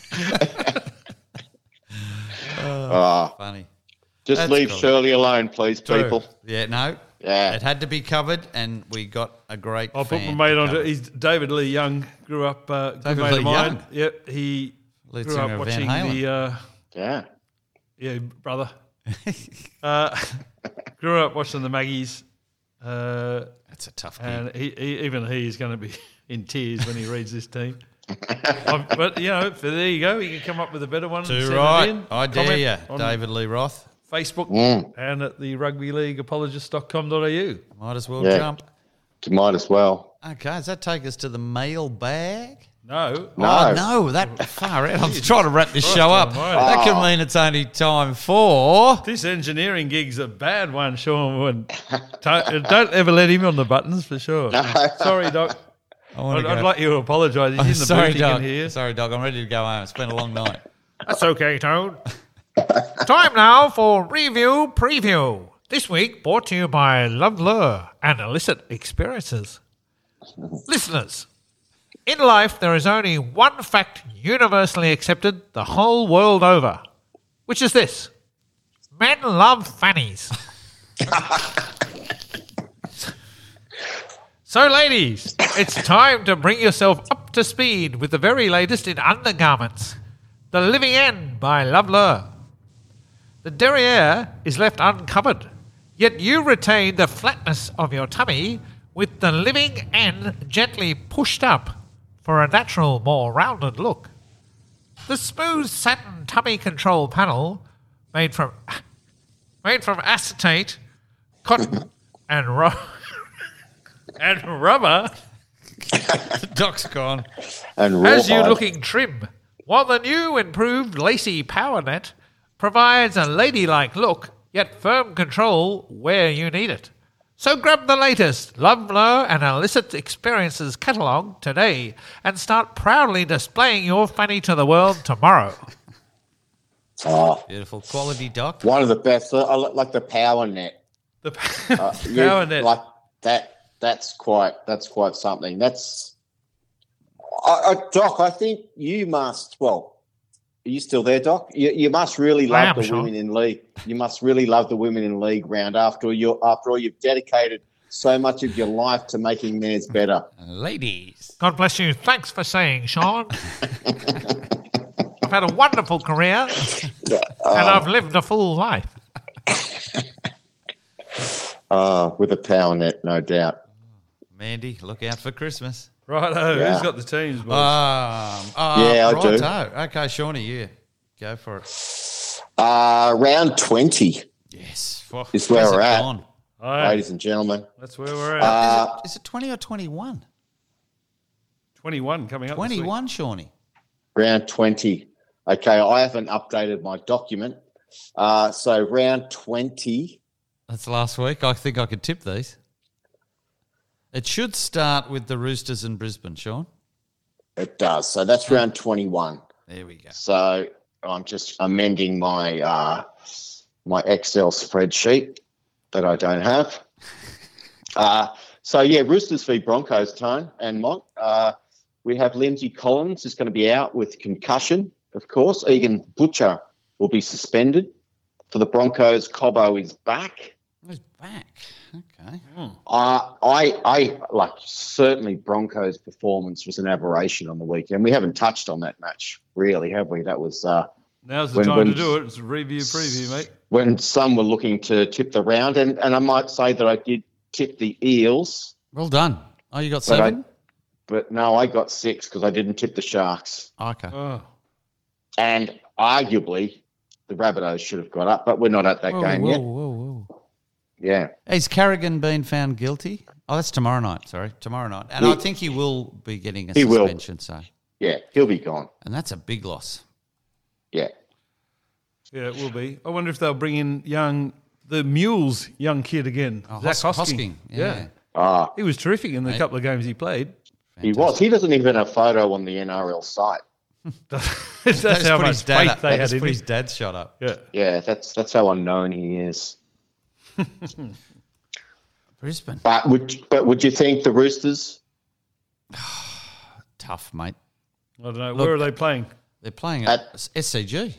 Oh, Funny. just That's leave cool. Shirley alone, please, True. people. Yeah, no. Yeah. It had to be covered, and we got a great I'll put fan my mate to on. cover To, he's David Lee Young. Grew up. Uh, good David mate Lee of mine. Young? Yep. He Lead grew singer up of Van watching Halen. the. Uh, Yeah. yeah, brother. uh, grew up watching the Maggies. Uh, That's a tough game. and he, he, even he is going to be in tears when he reads this team. Um, but you know, for there you go. You can come up with a better one. and Too send it right. in. I dare Comment you, on David Lee Roth. Facebook Mm. and at the rugby league apologist dot com dot a u. Might as well Yeah. jump. Might as well. Okay, does that take us to the mail bag? No, No. Oh, no, that far out. I'm trying to wrap this show up. almighty. That could mean it's only time for... this engineering gig's a bad one, Sean. Don't, don't ever let him on the buttons for sure. Sorry, Doc. I wanna I'd, I'd go- like you to apologise. He's in the Sorry, booth. He Doug. can hear. Sorry, Doug. I'm ready to go home. It's been a long night. That's okay, Toad. Time now for Review Preview. This week brought to you by Love Lure and Illicit Experiences. Listeners, In life, there is only one fact universally accepted the whole world over, which is this. Men love fannies. So, ladies, it's time to bring yourself up to speed with the very latest in undergarments. The Living End by Lovelure. The derriere is left uncovered, yet you retain the flatness of your tummy with the living end gently pushed up for a natural, more rounded look. The smooth satin tummy control panel, made from made from acetate, cotton, and ro- and rubber, The doc's gone. And has you rawhide. looking trim, while the new improved lacy power net provides a ladylike look, yet firm control where you need it. So grab the latest Lovelure and Illicit Experiences catalogue today and start proudly displaying your fanny to the world tomorrow. Oh, Beautiful quality doc. one of the best. I li- like the power net. The Uh, power you- net. Like that. That's quite. That's quite something. That's. I, I, Doc, I think you must. Well, are you still there, Doc? You, you must really I love am, the Sean. women in league. You must really love the women in league round after you. After all, you've dedicated so much of your life to making theirs better. Ladies. God bless you. Thanks for saying, Sean. I've had a wonderful career and I've lived a full life. Uh, with a power net, no doubt. Mandy, look out for Christmas. Righto, Yeah. who's got the teams, boys? Um, uh, Yeah, I do. righto. Okay, Shawnee, you go for it. Uh, round twenty, Yes. Well, Is where where's we're it at. gone? Aye, ladies and gentlemen. that's where we're at. Uh, Is it twenty or twenty-one? twenty-one coming up. this week. twenty-one, Shawnee. Round twenty. Okay, I haven't updated my document. Uh, so round twenty. That's last week. I think I could tip these. It should start with the Roosters in Brisbane, Sean. It does. So that's round twenty-one. There we go. So I'm just amending my uh, my Excel spreadsheet that I don't have. Uh, so yeah, Roosters v Broncos, Tone and Mont. Uh, we have Lindsay Collins is going to be out with concussion, of course. Egan Butcher will be suspended. For the Broncos, Cobbo is back. He's back. Okay. Uh, I, I like certainly Broncos' performance was an aberration on the weekend. We haven't touched on that match, really, have we? That was uh, Now's the When- time when- to do it. It's a review preview, mate. when some were looking to tip the round, and, and I might say that I did tip the Eels, Well done. Oh, you got but I, seven? but no, I got six because I didn't tip the Sharks, Okay. Oh, and arguably the Rabbitohs should have got up, but we're not at that Whoa, game whoa, yet. whoa, whoa. Yeah, Has Carrigan been found guilty? Oh, that's tomorrow night. Sorry, tomorrow night. And He- I think he will be getting a He will. suspension. So, yeah, he'll be gone. and that's a big loss. Yeah, yeah, it will be. I wonder if they'll bring in young, the Mules young kid again. Oh, Zach Hos- Hosking. Hosking, Yeah. yeah. ah, He was terrific in the Mate. couple of games he played. he was. He doesn't even have a photo on the N R L site. That's, That's how put much his dad faith up. they They had just in put him. his dad's shot up. Yeah. Yeah, that's that's how unknown he is. Brisbane, But would but would you think the Roosters? tough, mate. I don't know. Look- Where are they playing? They're playing At- at S C G.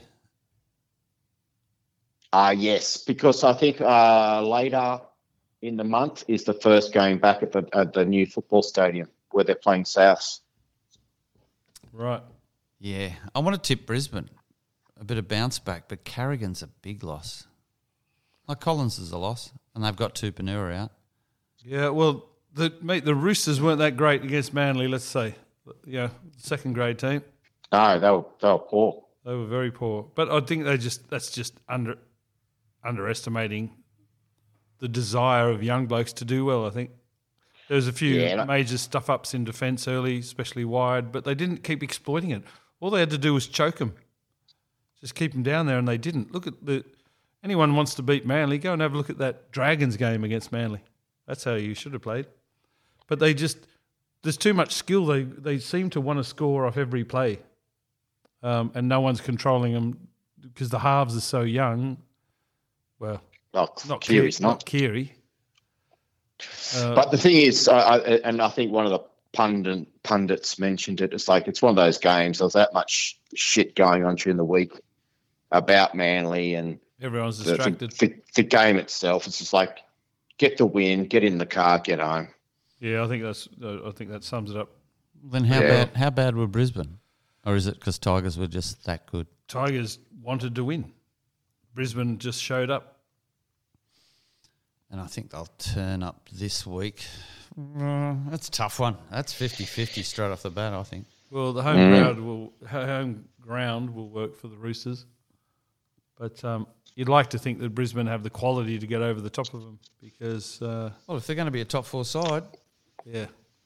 Ah, yes, because I think uh, later in the month is the first game back at the at the new football stadium where they're playing Souths. Right. Yeah, I want to tip Brisbane. A bit of bounce back, but Carrigan's a big loss. Like Collins is a loss, and they've got Tupanua out. Yeah, well, the mate, the Roosters weren't that great against Manly, let's say. Yeah, second grade team. No, they were they were poor. They were very poor. But I think they just that's just under underestimating the desire of young blokes to do well, I think. There was a few Yeah, no- major stuff ups in defence early, especially wide, but they didn't keep exploiting it. All they had to do was choke them. Just keep them down there, and they didn't. Look at the anyone wants to beat Manly, go and have a look at that Dragons game against Manly. That's how you should have played. But they just there's too much skill. They they seem to want to score off every play, um, and no one's controlling them because the halves are so young. Well, Oh, not Keary's Keary, not. not Keary. Uh, But the thing is, I, I, and I think one of the pundit pundits mentioned it. It's like it's one of those games. There's that much shit going on during the week about Manly and Everyone's the, distracted. the, the, the game itself. It's just like get the win, get in the car, get home. Yeah, I think that's. Uh, I think that sums it up. Then how Yeah. bad? How bad were Brisbane? Or is it because Tigers were just that good? Tigers wanted to win. Brisbane just showed up. And I think they'll turn up this week. Uh, that's a tough one. That's fifty-fifty straight off the bat, I think. Well, the home Mm. ground will home ground will work for the Roosters, but um, you'd like to think that Brisbane have the quality to get over the top of them because, uh, Well, if they're going to be a top four side, yeah,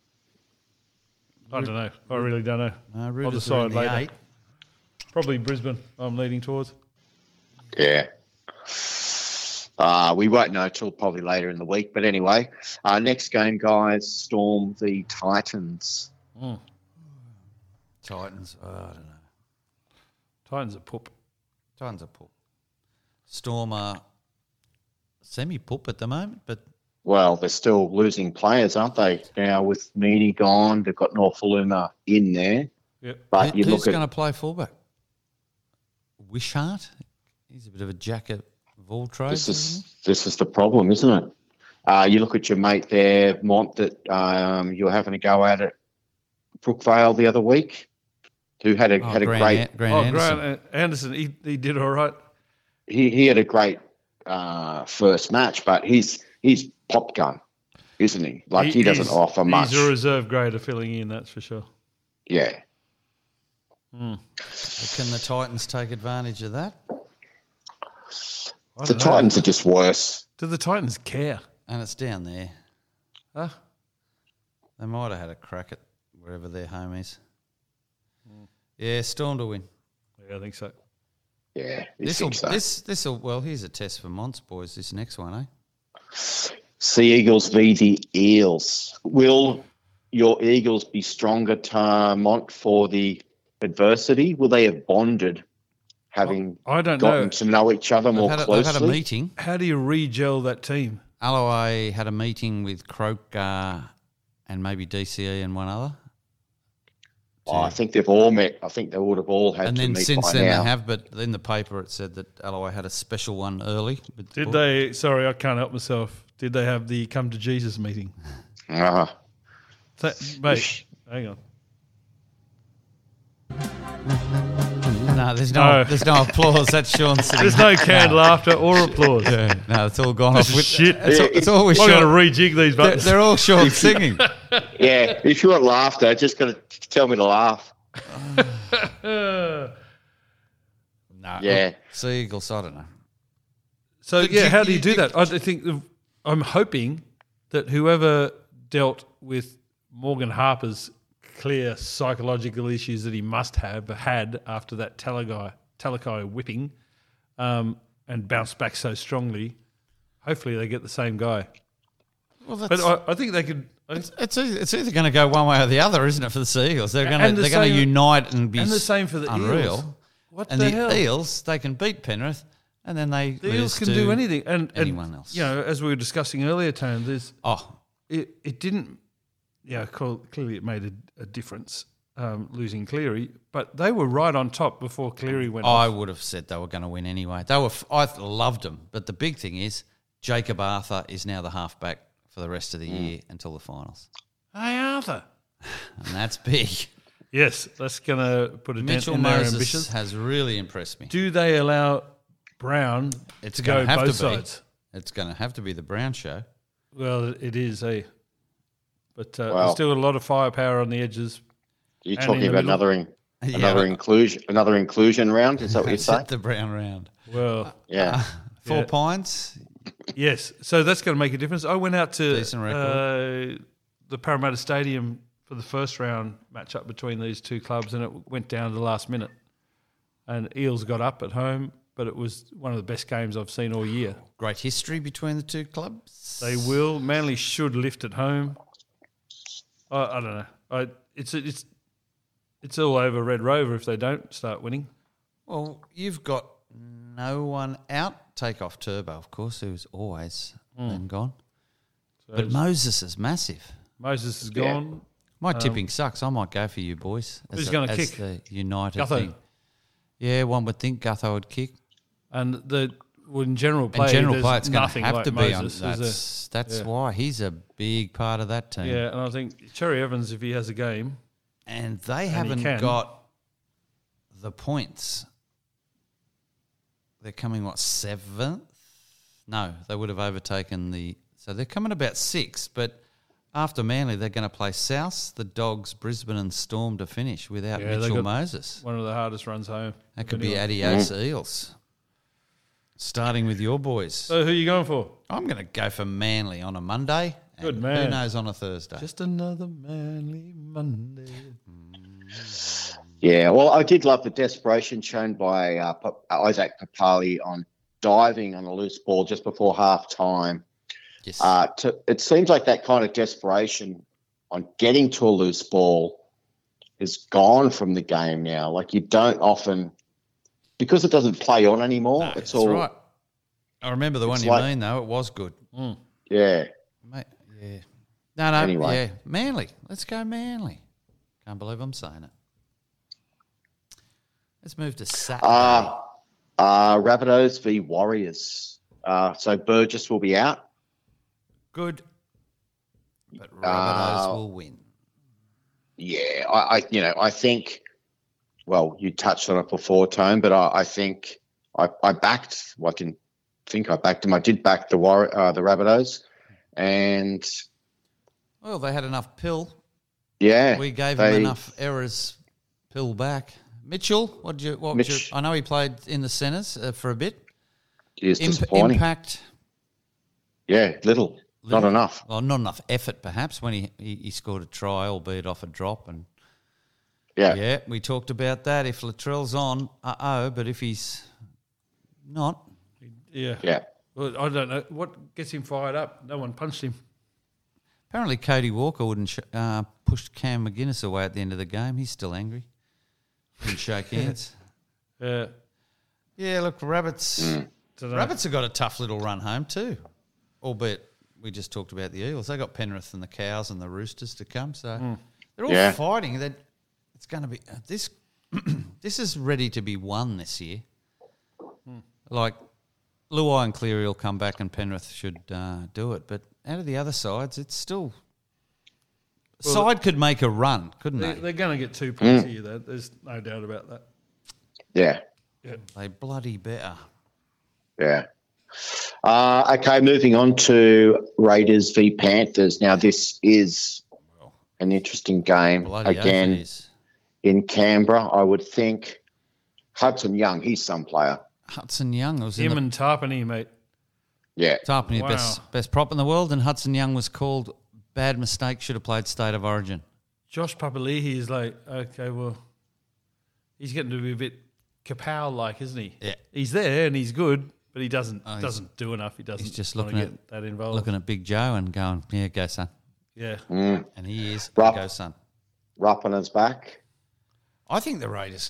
I don't know. I really don't know. uh, I'll Roosters are in decide the later. eight. Probably Brisbane. I'm leaning towards. Yeah. Uh, we won't know till probably later in the week. But anyway, uh, next game, guys, Storm v Titans. Mm. Titans, oh, I don't know. Titans are poop. Titans are poor. Storm are semi-poop at the moment, but Well, they're still losing players, aren't they? Now with Meany gone, they've got Norfoluma in there. Yep. But who- you who's look at going to play fullback? Wishart? He's a bit of a jack of all trades. this isn't is this is the problem, isn't it? Uh, you look at your mate there, Mont, that um, you were having a go at at Brookvale the other week, who had a he? Oh, had a Grant, great An- Grant Oh, Anderson. Grant Anderson, he, he did all right. he, he had a great uh, first match, but he's he's pop gun, isn't he? Like he, doesn't he's- offer much. He's a reserve grader filling in, that's for sure. Yeah. Can the Titans take advantage of that? I The don't know. Titans are just worse. Do the Titans care? And it's down there. Huh? They might have had a crack at wherever their home is. Yeah, Storm to win. Yeah, I think so. Yeah, you This'll, think so. this, this'll, well, here's a test for Monts, boys, this next one, eh? Sea Eagles v the Eels. Will your Eagles be stronger, Mont, for the adversity? Will they have bonded, having I don't gotten know. to know each other more They've had, a, closely? they've had a meeting. How do you re-gel that team? Alloway had a meeting with Croker and maybe D C E and one other. Oh, I think they've all met. I think they would have all had And to then meet since by then now. they have, but in the paper it said that Alloway had a special one early. with the Did board. they? Sorry, I can't help myself. Did they have the come to Jesus meeting? Ah, Th- mate, hang on. No, there's no, No. there's no applause. That's Sean sitting. There's no canned laughter or applause. Yeah, no, it's all gone This off. is With, shit. It's, all, it's always I'm going to Sean. rejig these They're, buttons. they're all Sean singing. yeah. If you want laughter, just got to tell me to laugh. Uh, No, Yeah. Sea Eagles, I don't know. so But yeah, you- how do you you- do you- that? I think the, I'm hoping that whoever dealt with Morgan Harper's clear psychological issues that he must have had after that Talagai Talakai whipping, um, and bounced back so strongly. Hopefully, they get the same guy. Well, that's, But I, I think they could. I it's, it's either, it's either going to go one way or the other, isn't it, for the Sea Eagles? They're going to And the they're going to same- unite and be and the same for the unreal. Eels. What and the, the, hell? Eels, they can beat Penrith, and then they The lose Eels can to do anything. And, and anyone else. You know, as we were discussing earlier, Tone, there's Oh, it, it didn't, you know, cl- clearly it made a, a difference um, losing Cleary, but they were right on top before Cleary went I off. would have said they were going to win anyway. They were. I loved them, but the big thing is Jacob Arthur is now the halfback for the rest of the year until the finals, Hey, Arthur. and that's big. Yes, that's going to put a dent Mitchell in their Moses ambitions. has really impressed me. Do they allow Brown It's to going go to have both to be. sides? It's going to have to be the Brown show. Well, it is, eh? But uh, Well- there's still a lot of firepower on the edges. You're And talking in the about middle. another in, Yeah, another but- inclusion another inclusion round. Is that what you It's say? the Brown round. Well, Yeah. Four Yeah. pints. yes. So that's going to make a difference. I went out to Decent uh, the Parramatta Stadium for the first round matchup between these two clubs, and it went down to the last minute. And Eels got up at home, but it was one of the best games I've seen all year. Great history between the two clubs. They will. Manly should lift at home. I, I don't know. I, it's it's it's all over Red Rover if they don't start winning. Well, you've got no one out. Take off Turbo, of course, who's always been gone. So But Moses is massive. Moses is Yeah. gone. My tipping sucks. I might go for you boys. As Who's a- gonna as kick? the United Gutho. thing. Yeah, one would think Gutho would kick. And the well, in general play, In general there's play, it's going to nothing have like to be on. Moses, is That's, that's Yeah. why he's a big part of that team. there? Yeah, and I think Cherry Evans, if he has a game, And they he haven't can. got the points. They're coming, what, seventh? No, they would have overtaken the... So they're coming about sixth, but after Manly, they're going to play South, the Dogs, Brisbane and Storm to finish without Yeah, they Mitchell got- Moses. one of the hardest runs home. That of could be anyone. Adios Eels. Starting with your boys. So who are you going for? I'm going to go for Manly on a Monday. Good and man. Who knows on a Thursday? Just another Manly Monday. Yeah, well, I did love the desperation shown by uh, Pa- Isaac Papali on diving on a loose ball just before half time. Yes. Uh, to, it seems like that kind of desperation on getting to a loose ball is gone from the game now. Like you don't often, because it doesn't play on anymore. No, it's that's all right. I remember the one it's you like- mean, though. It was good. yeah. Mate, yeah. No, no, Anyway. yeah. Manly. Let's go Manly. Can't believe I'm saying it. Let's move to Saturday. Uh, uh, Rabbitohs v Warriors. Uh, so Burgess will be out. Good. But Rabbitohs Uh, will win. Yeah, I, I, you know, I think. Well, you touched on it before, Tone, but I, I think I, I backed. Well, I didn't think I backed them. I did back the War, uh, the Rabbitohs, and Well, they had enough pill. yeah, We gave they, him enough errors. Pill back. Mitchell, what you? What was Mitch- your, I know he played in the centres uh, for a bit. It is Imp- disappointing. impact. Yeah, little, not Little. enough. Well, not enough effort, perhaps, when he, he, he scored a try, albeit off a drop. And Yeah, yeah, we talked about that. If Latrell's on, uh oh. But if he's not, Yeah. yeah. Well, I don't know. What gets him fired up? No one punched him. apparently Cody Walker wouldn't sh- uh, push Cam McGuinness away at the end of the game. He's still angry. Didn't shake hands. Yeah. Yeah, look, Rabbits. Dunno. Rabbits have got a tough little run home too, albeit we just talked about the Eels. They got Penrith and the Cows and the Roosters to come, so they're all Yeah. fighting. That it's going to be uh, this. This is ready to be won this year. Like Luai and Cleary will come back, and Penrith should uh, do it. But out of the other sides, it's still. Well, Side could make a run, couldn't They, they? they're going to get two points here, though. There's no doubt about that. Yeah, They bloody better. yeah. Uh, okay, moving on to Raiders v Panthers. Now, this is an interesting game. Bloody oath it Again, is. in Canberra, I would think Hudson Young, he's some player. Hudson Young was in Him the and Tarpany, mate. Yeah, Tarpany, Wow. best best prop in the world, and Hudson Young was called bad mistake. Should have played State of Origin. Josh Papali'i is like, okay, well, he's getting to be a bit Kapow-like, isn't he? Yeah. He's there and he's good, but he doesn't Oh, he's- doesn't do enough. He doesn't He's just wanna looking get at that involved. looking at Big Joe and going, "Yeah, go son," yeah. and he is Rough. go son. Rapana's back. I think the Raiders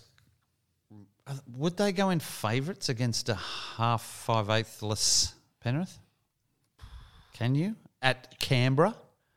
would they go in favourites against a half five eighth-less Penrith? Can you at Canberra?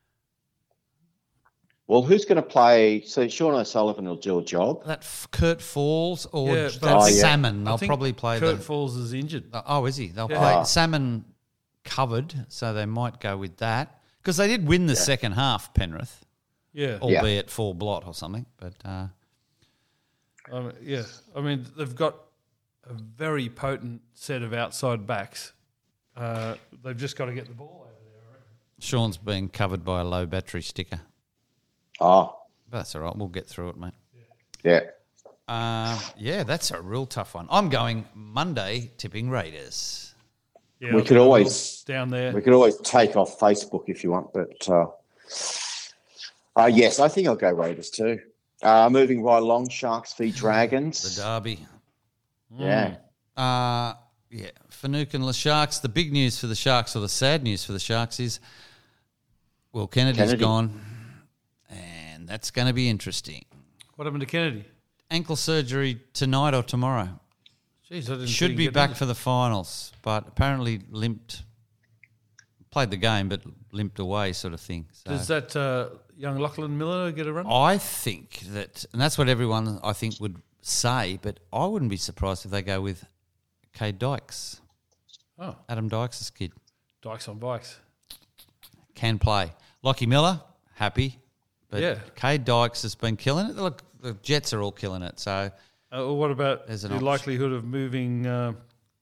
Well, who's going to play? So Sean O'Sullivan will do a job. That f- Kurt Falls or Yeah, that but Oh, yeah. Salmon? I They'll think probably play Kurt the. Falls is injured. Oh, is he? They'll Yeah. play Ah. Salmon covered, so they might go with that because they did win the second half, Penrith, Yeah. albeit four blot or something. But uh, Um, yeah. I mean, they've got a very potent set of outside backs. Uh, they've just got to get the ball out of there. I reckon. Sean's being covered by a low battery sticker. Oh, But that's all right. We'll get through it, mate. yeah. Uh, yeah, that's a real tough one. I'm going Monday tipping Raiders. Yeah, We I've could got it always- all down there. We could always take off Facebook if you want, but uh, uh, yes, I think I'll go Raiders too. Uh, moving right along, Sharks v The Dragons. derby. Yeah. Uh, yeah, Fanuc and the Sharks. The big news for the Sharks, or the sad news for the Sharks, is Will Kennedy's Kennedy. gone, and that's going to be interesting. What happened to Kennedy? Ankle surgery tonight or tomorrow. Jeez, I didn't see Should him be get back injured. for the finals, but apparently limped played the game but limped away sort of thing. So Does that uh, young Lachlan Miller get a run? I think that, and that's what everyone I think would say, but I wouldn't be surprised if they go with Cade Dykes, Oh, Adam Dykes' kid. Dykes on bikes. Can play. Lockie Miller, happy. But Yeah. Cade Dykes has been killing it. Look, the Jets are all killing it. So Uh, well, what about There's an the option. likelihood of moving? Uh,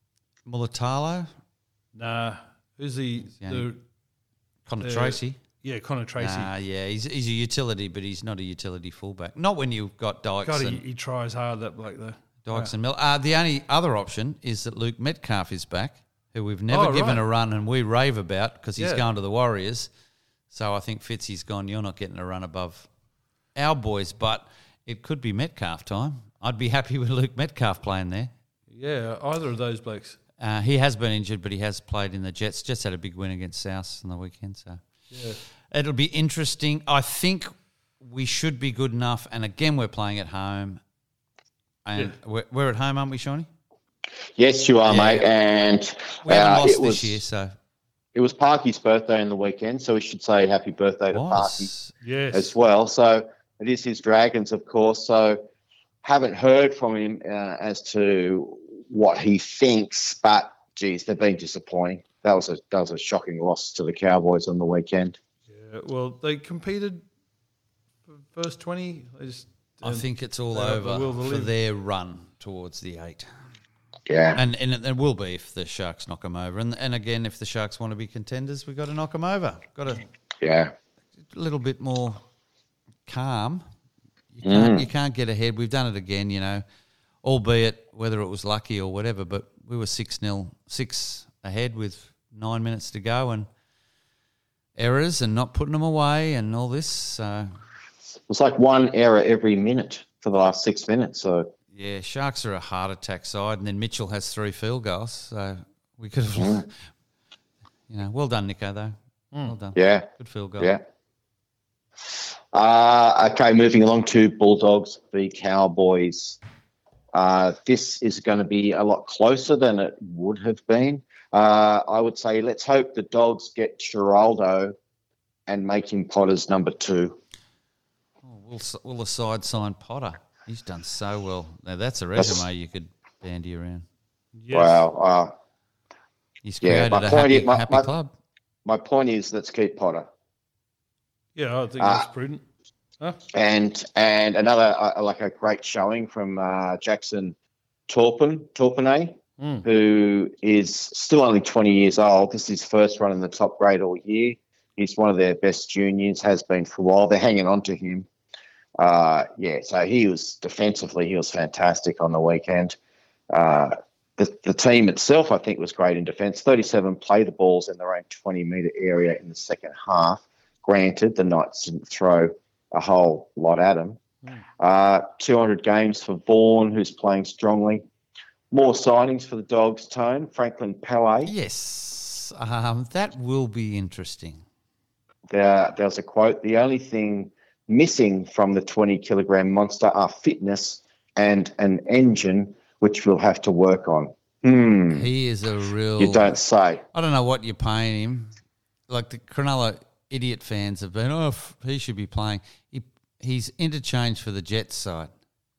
Mulatalo, nah, who's the, Yeah. the Connor Uh, Tracy. yeah Connor Tracy? Nah, yeah, he's he's a utility, but he's not a utility fullback. Not when you've got Dykes God, he, and he tries hard, that bloke though. Dykes and Miller. Uh, the only other option is that Luke Metcalf is back, who we've never Oh, given right. a run and we rave about because he's Yeah. going to the Warriors. So I think Fitzy's gone, you're not getting a run above our boys, but it could be Metcalf time. I'd be happy with Luke Metcalf playing there. Yeah, either of those blokes. Uh, he has been injured, but he has played in the Jets. Jets had a big win against South on the weekend, so Yeah. it'll be interesting. I think we should be good enough, and again, we're playing at home, and we're, we're at home, aren't we, Shawnee? Yes, you are, Yeah. mate. And We haven't uh, lost it this was year, so it was Parky's birthday in the weekend, so we should say happy birthday to Parky was. Yes. as well. So it is his Dragons, of course. So haven't heard from him uh, as to what he thinks, but geez, they've been disappointing. That was a that was a shocking loss to the Cowboys on the weekend. Yeah, well, they competed for first twenty. They just, I think it's all they have the over will to for live. their run towards the eight. Yeah, And and it, it will be if the Sharks knock them over. And and again, if the Sharks want to be contenders, we've got to knock them over. Got to yeah, a little bit more calm. You can't, you can't get ahead. We've done it again, you know, albeit whether it was lucky or whatever, but we were six nil, six ahead with nine minutes to go and errors and not putting them away and all this. So, it was like one error every minute for the last six minutes. So yeah, Sharks are a heart attack side, and then Mitchell has three field goals. So we could have, you know, well done, Nico, though. Well done. yeah, Good field goal. yeah. Uh, okay, moving along to Bulldogs v Cowboys. Uh, this is going to be a lot closer than it would have been. Uh, I would say let's hope the Dogs get Geraldo and make him Potter's number two. Oh, will, will the side sign Potter? He's done so well. Now, that's a That's- resume you could bandy around. yes. Wow. Uh, He's Yeah, created my a point happy, is- my- happy my- club. my point is let's keep Potter. Yeah, I think Ah. that's prudent. Huh? And and another uh, like a great showing from uh, Jackson Torpin, Torpine, Mm. who is still only twenty years old. This is his first run in the top grade all year. He's one of their best juniors, has been for a while. They're hanging on to him. Uh, yeah, so he was defensively, he was fantastic on the weekend. Uh, the, the team itself, I think, was great in defence. thirty-seven play the balls in their own twenty-metre area in the second half. Granted, the Knights didn't throw a whole lot at them. Uh, two hundred games for Vaughan, who's playing strongly. More signings for the Dogs, Tone. Franklin Pele. Yes, um, that will be interesting. There, there was a quote, the only thing missing from the twenty-kilogram monster are fitness and an engine, which we'll have to work on. Hmm, He is a real. you don't say. I don't know what you're paying him. Like the Cronulla idiot fans have been, oh, f- he should be playing. He, he's interchanged for the Jets side.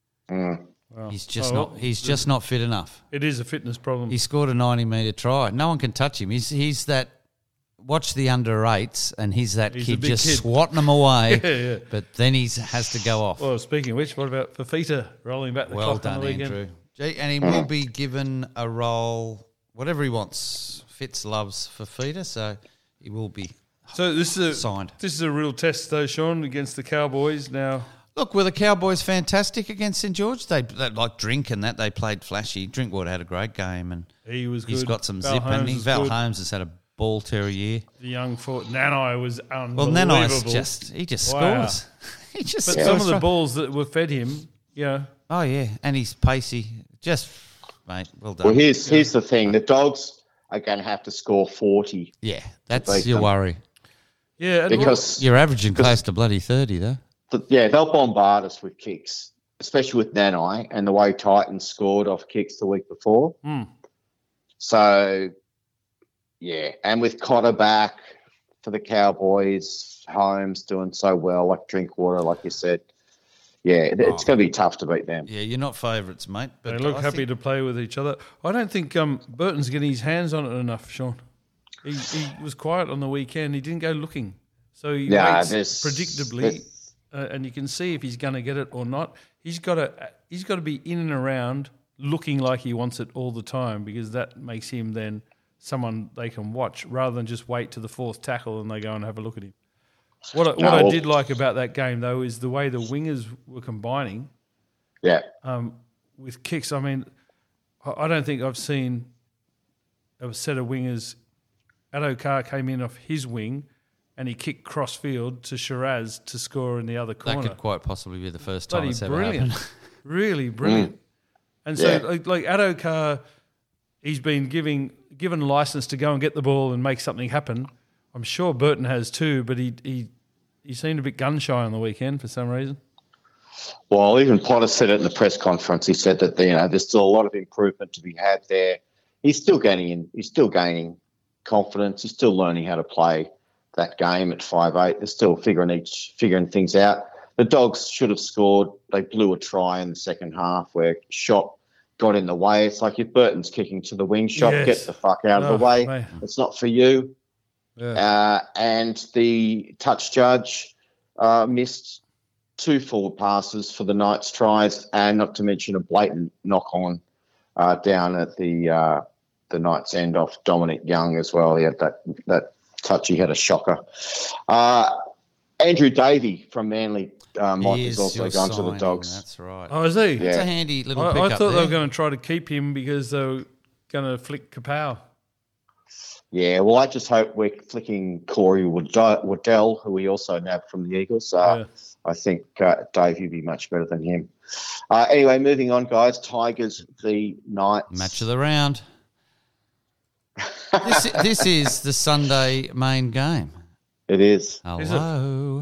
Mm. He's just Oh, well, not. He's just not fit enough. It is a fitness problem. He scored a ninety metre try. No one can touch him. He's he's that. Watch the under eights, and he's that He's a kid big just kid. swatting them away. Yeah, yeah. But then he has to go off. Well, speaking of which, what about Fafita rolling back the Well clock on done, the weekend? Andrew. Gee, and he will be given a role, whatever he wants. Fitz loves Fafita, so he will be. So this is a Signed. This is a real test, though, Sean, against the Cowboys. Now, Look, were the Cowboys fantastic against St George? They, they like Drink and that they played flashy. Drinkwater had a great game, and he was good. he's got some Val zip. And Holmes he, was Val good. Holmes has had a ball terror year. The young fort Nanai was Well, unbelievable. Nanai's just he just Wow. scores. he just But scores. some of the from- balls that were fed him, you know, Oh yeah, and he's pacey. Just mate, well done. Well, here's here's the thing: the Dogs are going to have to score forty yeah, that's beat your them. worry. yeah, and because You're averaging close to bloody thirty though. th- yeah, they'll bombard us with kicks, especially with Nanai and the way Titans scored off kicks the week before. Hmm. So Yeah, and with Cotter back for the Cowboys, Holmes doing so well, like Drinkwater, like you said. Yeah, it- it's Oh. going to be tough to beat them. Yeah, you're not favourites, mate. But They look I happy think- to play with each other. I don't think um, Burton's getting his hands on it enough, Sean. He, he was quiet on the weekend. He didn't go looking. So he Nah, waits there's- predictably, there's- uh, and you can see if he's going to get it or not. He's got to he's got to be in and around looking like he wants it all the time, because that makes him then someone they can watch rather than just wait to the fourth tackle and they go and have a look at him. What I, what No, I well- did like about that game, though, is the way the wingers were combining Yeah, um, with kicks. I mean, I I don't think I've seen a set of wingers. Adokar came in off his wing and he kicked cross field to Shiraz to score in the other that corner. could quite possibly be the first time Bloody it's ever brilliant. happened. Really brilliant. And so, Yeah. like, like Adokar, he's been giving given license to go and get the ball and make something happen. I'm sure Burton has too, but he he he seemed a bit gun shy on the weekend for some reason. well, even Potter said it in the press conference. He said that you know there's still a lot of improvement to be had there. He's still gaining. In, he's still gaining confidence. He's still learning how to play that game at five eight. They're still figuring each figuring things out. The Dogs should have scored. They blew a try in the second half where shot got in the way. It's like if Burton's kicking to the wing shot, Yes. get the fuck out of Oh, the way. man. It's not for you. Yeah. Uh, and the touch judge uh, missed two forward passes for the Knights tries, and not to mention a blatant knock on uh, down at the uh, the Knights end off Dominic Young as well. He had that that touch. He had a shocker. Uh, Andrew Davey from Manly uh, might He has is also your gone to the signing, Dogs. That's right. Oh, is he? It's Yeah. a handy little I, I pickup thought they there. were going to try to keep him because they were going to flick Kapow. Yeah, well, I just hope we're flicking Corey Waddell, Waddell who we also nabbed from the Eagles. Uh, Yeah. I think uh, Davey would be much better than him. Uh, anyway, moving on, guys. Tigers v Knights. Match of the round. this, this is the Sunday main game. It is. Is it? Hello.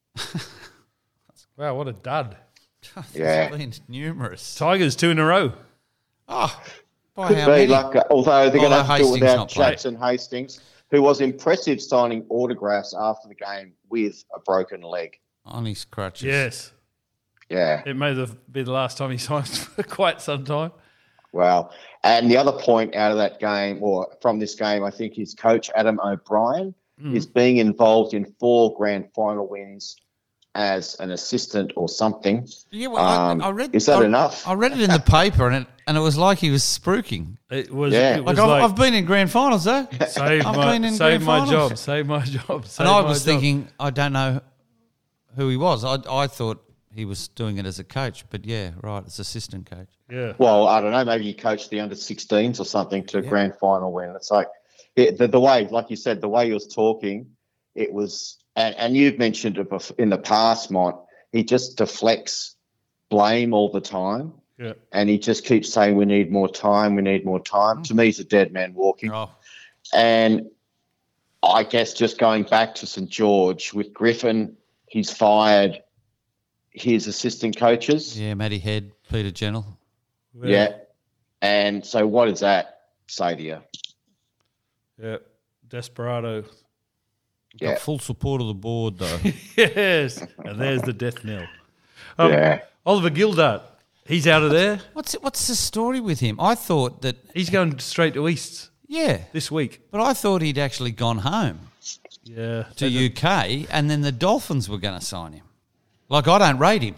Wow, what a dud. Yeah. There's been numerous. Tigers two in a row. Oh, by Could how be many? like, uh, although they're going to Although have to do it Hastings without not playing. Jackson Hastings, who was impressive signing autographs after the game with a broken leg. On his crutches. Yes. Yeah. It may have been the last time he signed for quite some time. Wow. And the other point out of that game, or from this game, I think his coach, Adam O'Brien, Hmm. is being involved in four grand final wins as an assistant or something. Yeah, well, Um, I, I read. is that I, enough? I read it in the paper, and it and it was like he was spruiking. It was, Yeah. it was Like, I've, like, I've been in grand finals, though, save I've my, been in save grand my finals. job, save my job. Save and I my was job. thinking, I don't know who he was. I I thought he was doing it as a coach, but yeah, right, as assistant coach. Yeah. Well, I don't know. Maybe he coached the under sixteens or something to a grand final win. It's like it, the, the way, like you said, the way he was talking, it was, and, and you've mentioned it bef- in the past, Mont, he just deflects blame all the time. Yeah. And he just keeps saying, we need more time, we need more time. To me, he's a dead man walking. Oh, And I guess just going back to St George, with Griffin, he's fired his assistant coaches. yeah, Matty Head, Peter Gentle. Yeah. And so what does that say to you? Yeah. Desperado. Yeah. Got full support of the board, though. Yes. And there's the death knell. Um, Yeah. Oliver Gildart. He's out of there. what's what's the story with him? I thought that, He's going straight to East yeah, this week. but I thought he'd actually gone home Yeah. to U K, and then the Dolphins were going to sign him. Like, I don't rate him,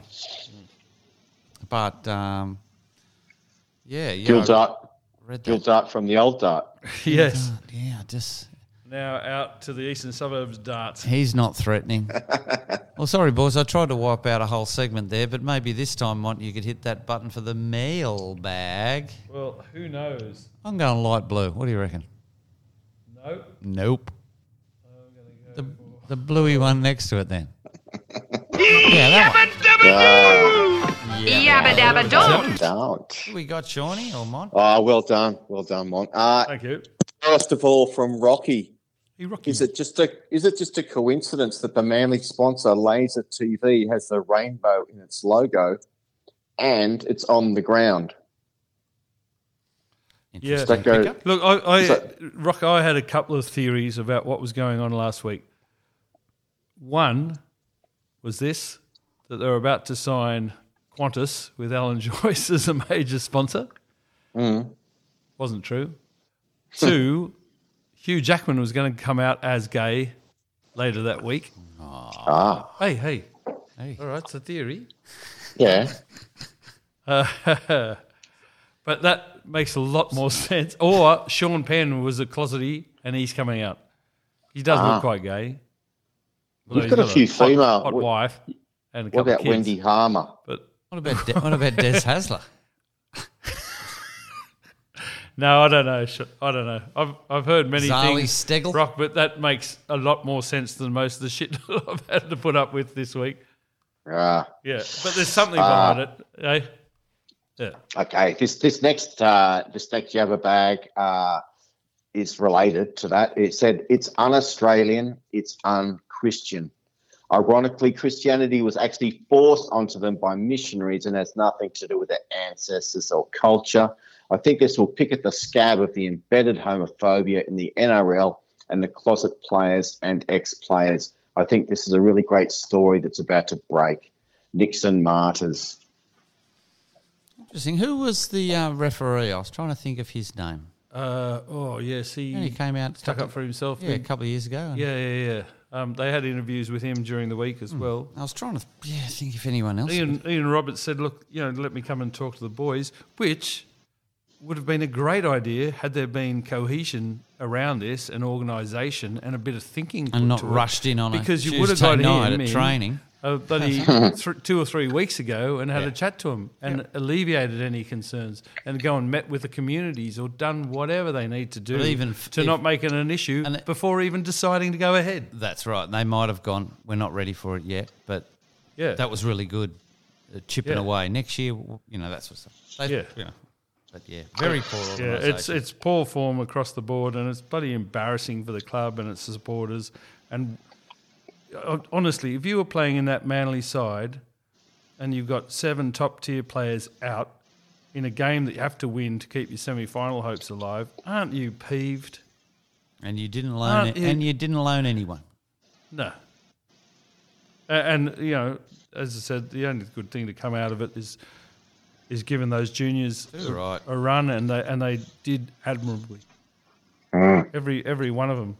but um, yeah, yeah, Gil I Dart, read Gil that. Dart from the old Dart. Yes. Yeah, I just. Now out to the eastern suburbs, darts. He's not threatening. Well, sorry, boys. I tried to wipe out a whole segment there, but maybe this time, Mont, you could hit that button for the mail bag. Well, who knows? I'm going light blue. What do you reckon? No. Nope. The, the bluey one next to it, then. Yeah, that one. Yabba dabba don't. Don't. Who we got, Shawnee or Mont? Oh, well done. Well done, Mon. Uh, Thank you. first of all, from Rocky, He Rocky. is it just a is it just a coincidence that the Manly sponsor Laser T V has the rainbow in its logo and it's on the ground? Yeah. That go- pickup. Look, I, I So- Rock, I had a couple of theories about what was going on last week. One was this, that they were about to sign Qantas with Alan Joyce as a major sponsor. Mm. Wasn't true. Two, Hugh Jackman was going to come out as gay later that week. Ah, Hey, hey. Hey. All right, it's a theory. yeah. Uh, but that makes a lot more sense. Or Sean Penn was a closetie and he's coming out. He does Ah. look quite gay. You've He's got a few hot, female- hot what- wife and a What couple about of kids. Wendy Harmer? But What about De- what about Des Hasler? no, I don't know. Sh- I don't know. I've I've heard many Zali things, Steggall? Rock, but that makes a lot more sense than most of the shit that I've had to put up with this week. Ah, Yeah, but there's something Ah. behind it. Eh? Yeah. okay. This this next uh, this next Jabba bag uh, is related to that. It said it's un-Australian, it's un-Christian. Ironically, Christianity was actually forced onto them by missionaries and has nothing to do with their ancestors or culture. I think this will pick at the scab of the embedded homophobia in the N R L and the closet players and ex-players. I think this is a really great story that's about to break. Nixon Martyrs. Interesting. Who was the uh, referee? I was trying to think of his name. Uh, oh, yes, he, And he came out stuck couple- up for himself. Yeah, a didn't couple of years ago. and he? yeah, yeah, yeah. Um, they had interviews with him during the week as well. I was trying to yeah think if anyone else. Ian, Ian Roberts said, look, you know, let me come and talk to the boys, which would have been a great idea had there been cohesion around this, an organisation and a bit of thinking put and not to it. rushed in on Because a you would have Tuesday got night him at in, training. uh, bloody th- two or three weeks ago and had Yeah. a chat to him and alleviated any concerns and go and met with the communities or done whatever they need to do But even f- to if- not make it an issue and it- before even deciding to go ahead. That's right. They might have gone. We're not ready for it yet, but Yeah. that was really good. Uh, chipping Yeah. away next year. w- You know that sort of stuff. They, Yeah. You know, but yeah, very poor Yeah, organisation. it's it's poor form across the board, and it's bloody embarrassing for the club and its supporters. And uh, honestly, if you were playing in that Manly side, and you've got seven top tier players out in a game that you have to win to keep your semi final hopes alive, aren't you peeved? and you didn't loan. Aren't It, you- and you didn't loan anyone. No. A- And, you know, as I said, the only good thing to come out of it is is giving those juniors a, right. a run, and they and they did admirably. Every every one of them.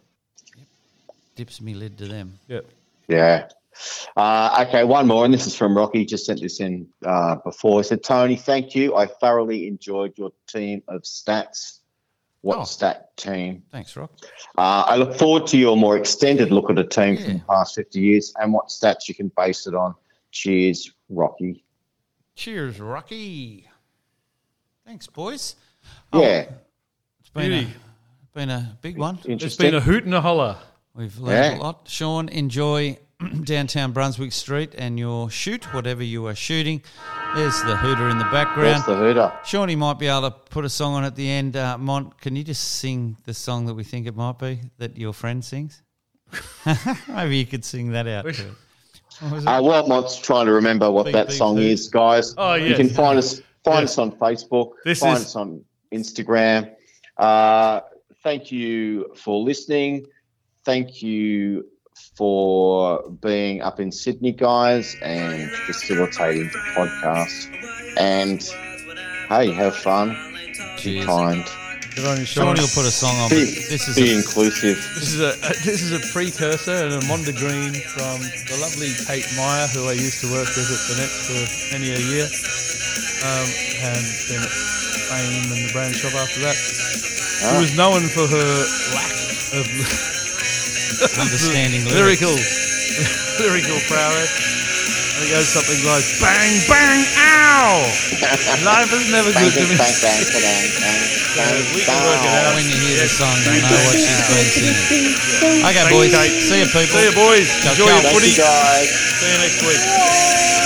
Dips me lid to them. Yep. Yeah. Uh, okay, one more, and this is from Rocky. Just sent this in uh, before. He said, Tony, thank you. I thoroughly enjoyed your team of stats. What Oh. stat team? Thanks, Rock. Uh, I look forward to your more extended look at a team from Yeah. the past fifty years and what stats you can base it on. Cheers, Rocky. Cheers, Rocky. Thanks, boys. Yeah, It's been a, Beauty. been a big one. It's interesting. been a hoot and a holler. We've learned Yeah. a lot. Sean, enjoy downtown Brunswick Street and your shoot, whatever you are shooting. There's the hooter in the background. That's the hooter. Shawnee might be able to put a song on at the end. Uh, Mont, can you just sing the song that we think it might be that your friend sings? Maybe you could sing that out. too. What was it? Uh, Wellmont's trying to remember what Beep, that beep, song beep. is, guys. Oh, You yes. can find us find Yes. us on Facebook, This find is- us on Instagram. Uh, thank you for listening. Thank you for being up in Sydney, guys, and facilitating the podcast. And hey, have fun. Be Cheers. kind. Good on you, Sean. Shawnee will put a song on. but Be, This is be a, inclusive. This is a this is a precursor and a Monda Green from the lovely Kate Meyer, who I used to work with at the Nets for many a year, um, and then at Fame and the brand shop after that. Ah. Who was known for her lack of understanding lyrical lyrics. lyrical prowess. And it goes something like bang bang ow. Life is never Bang, good to bang, me. bang, bang, bang, bang, bang, we can work it out. When you hear the Yes, song, bang, you know what bang, she's ow. been singing. Okay, Thanks, boys. Kate. See you, people. See you, boys. Ciao, Enjoy ciao. your Thank footy. you, guys. See you next week.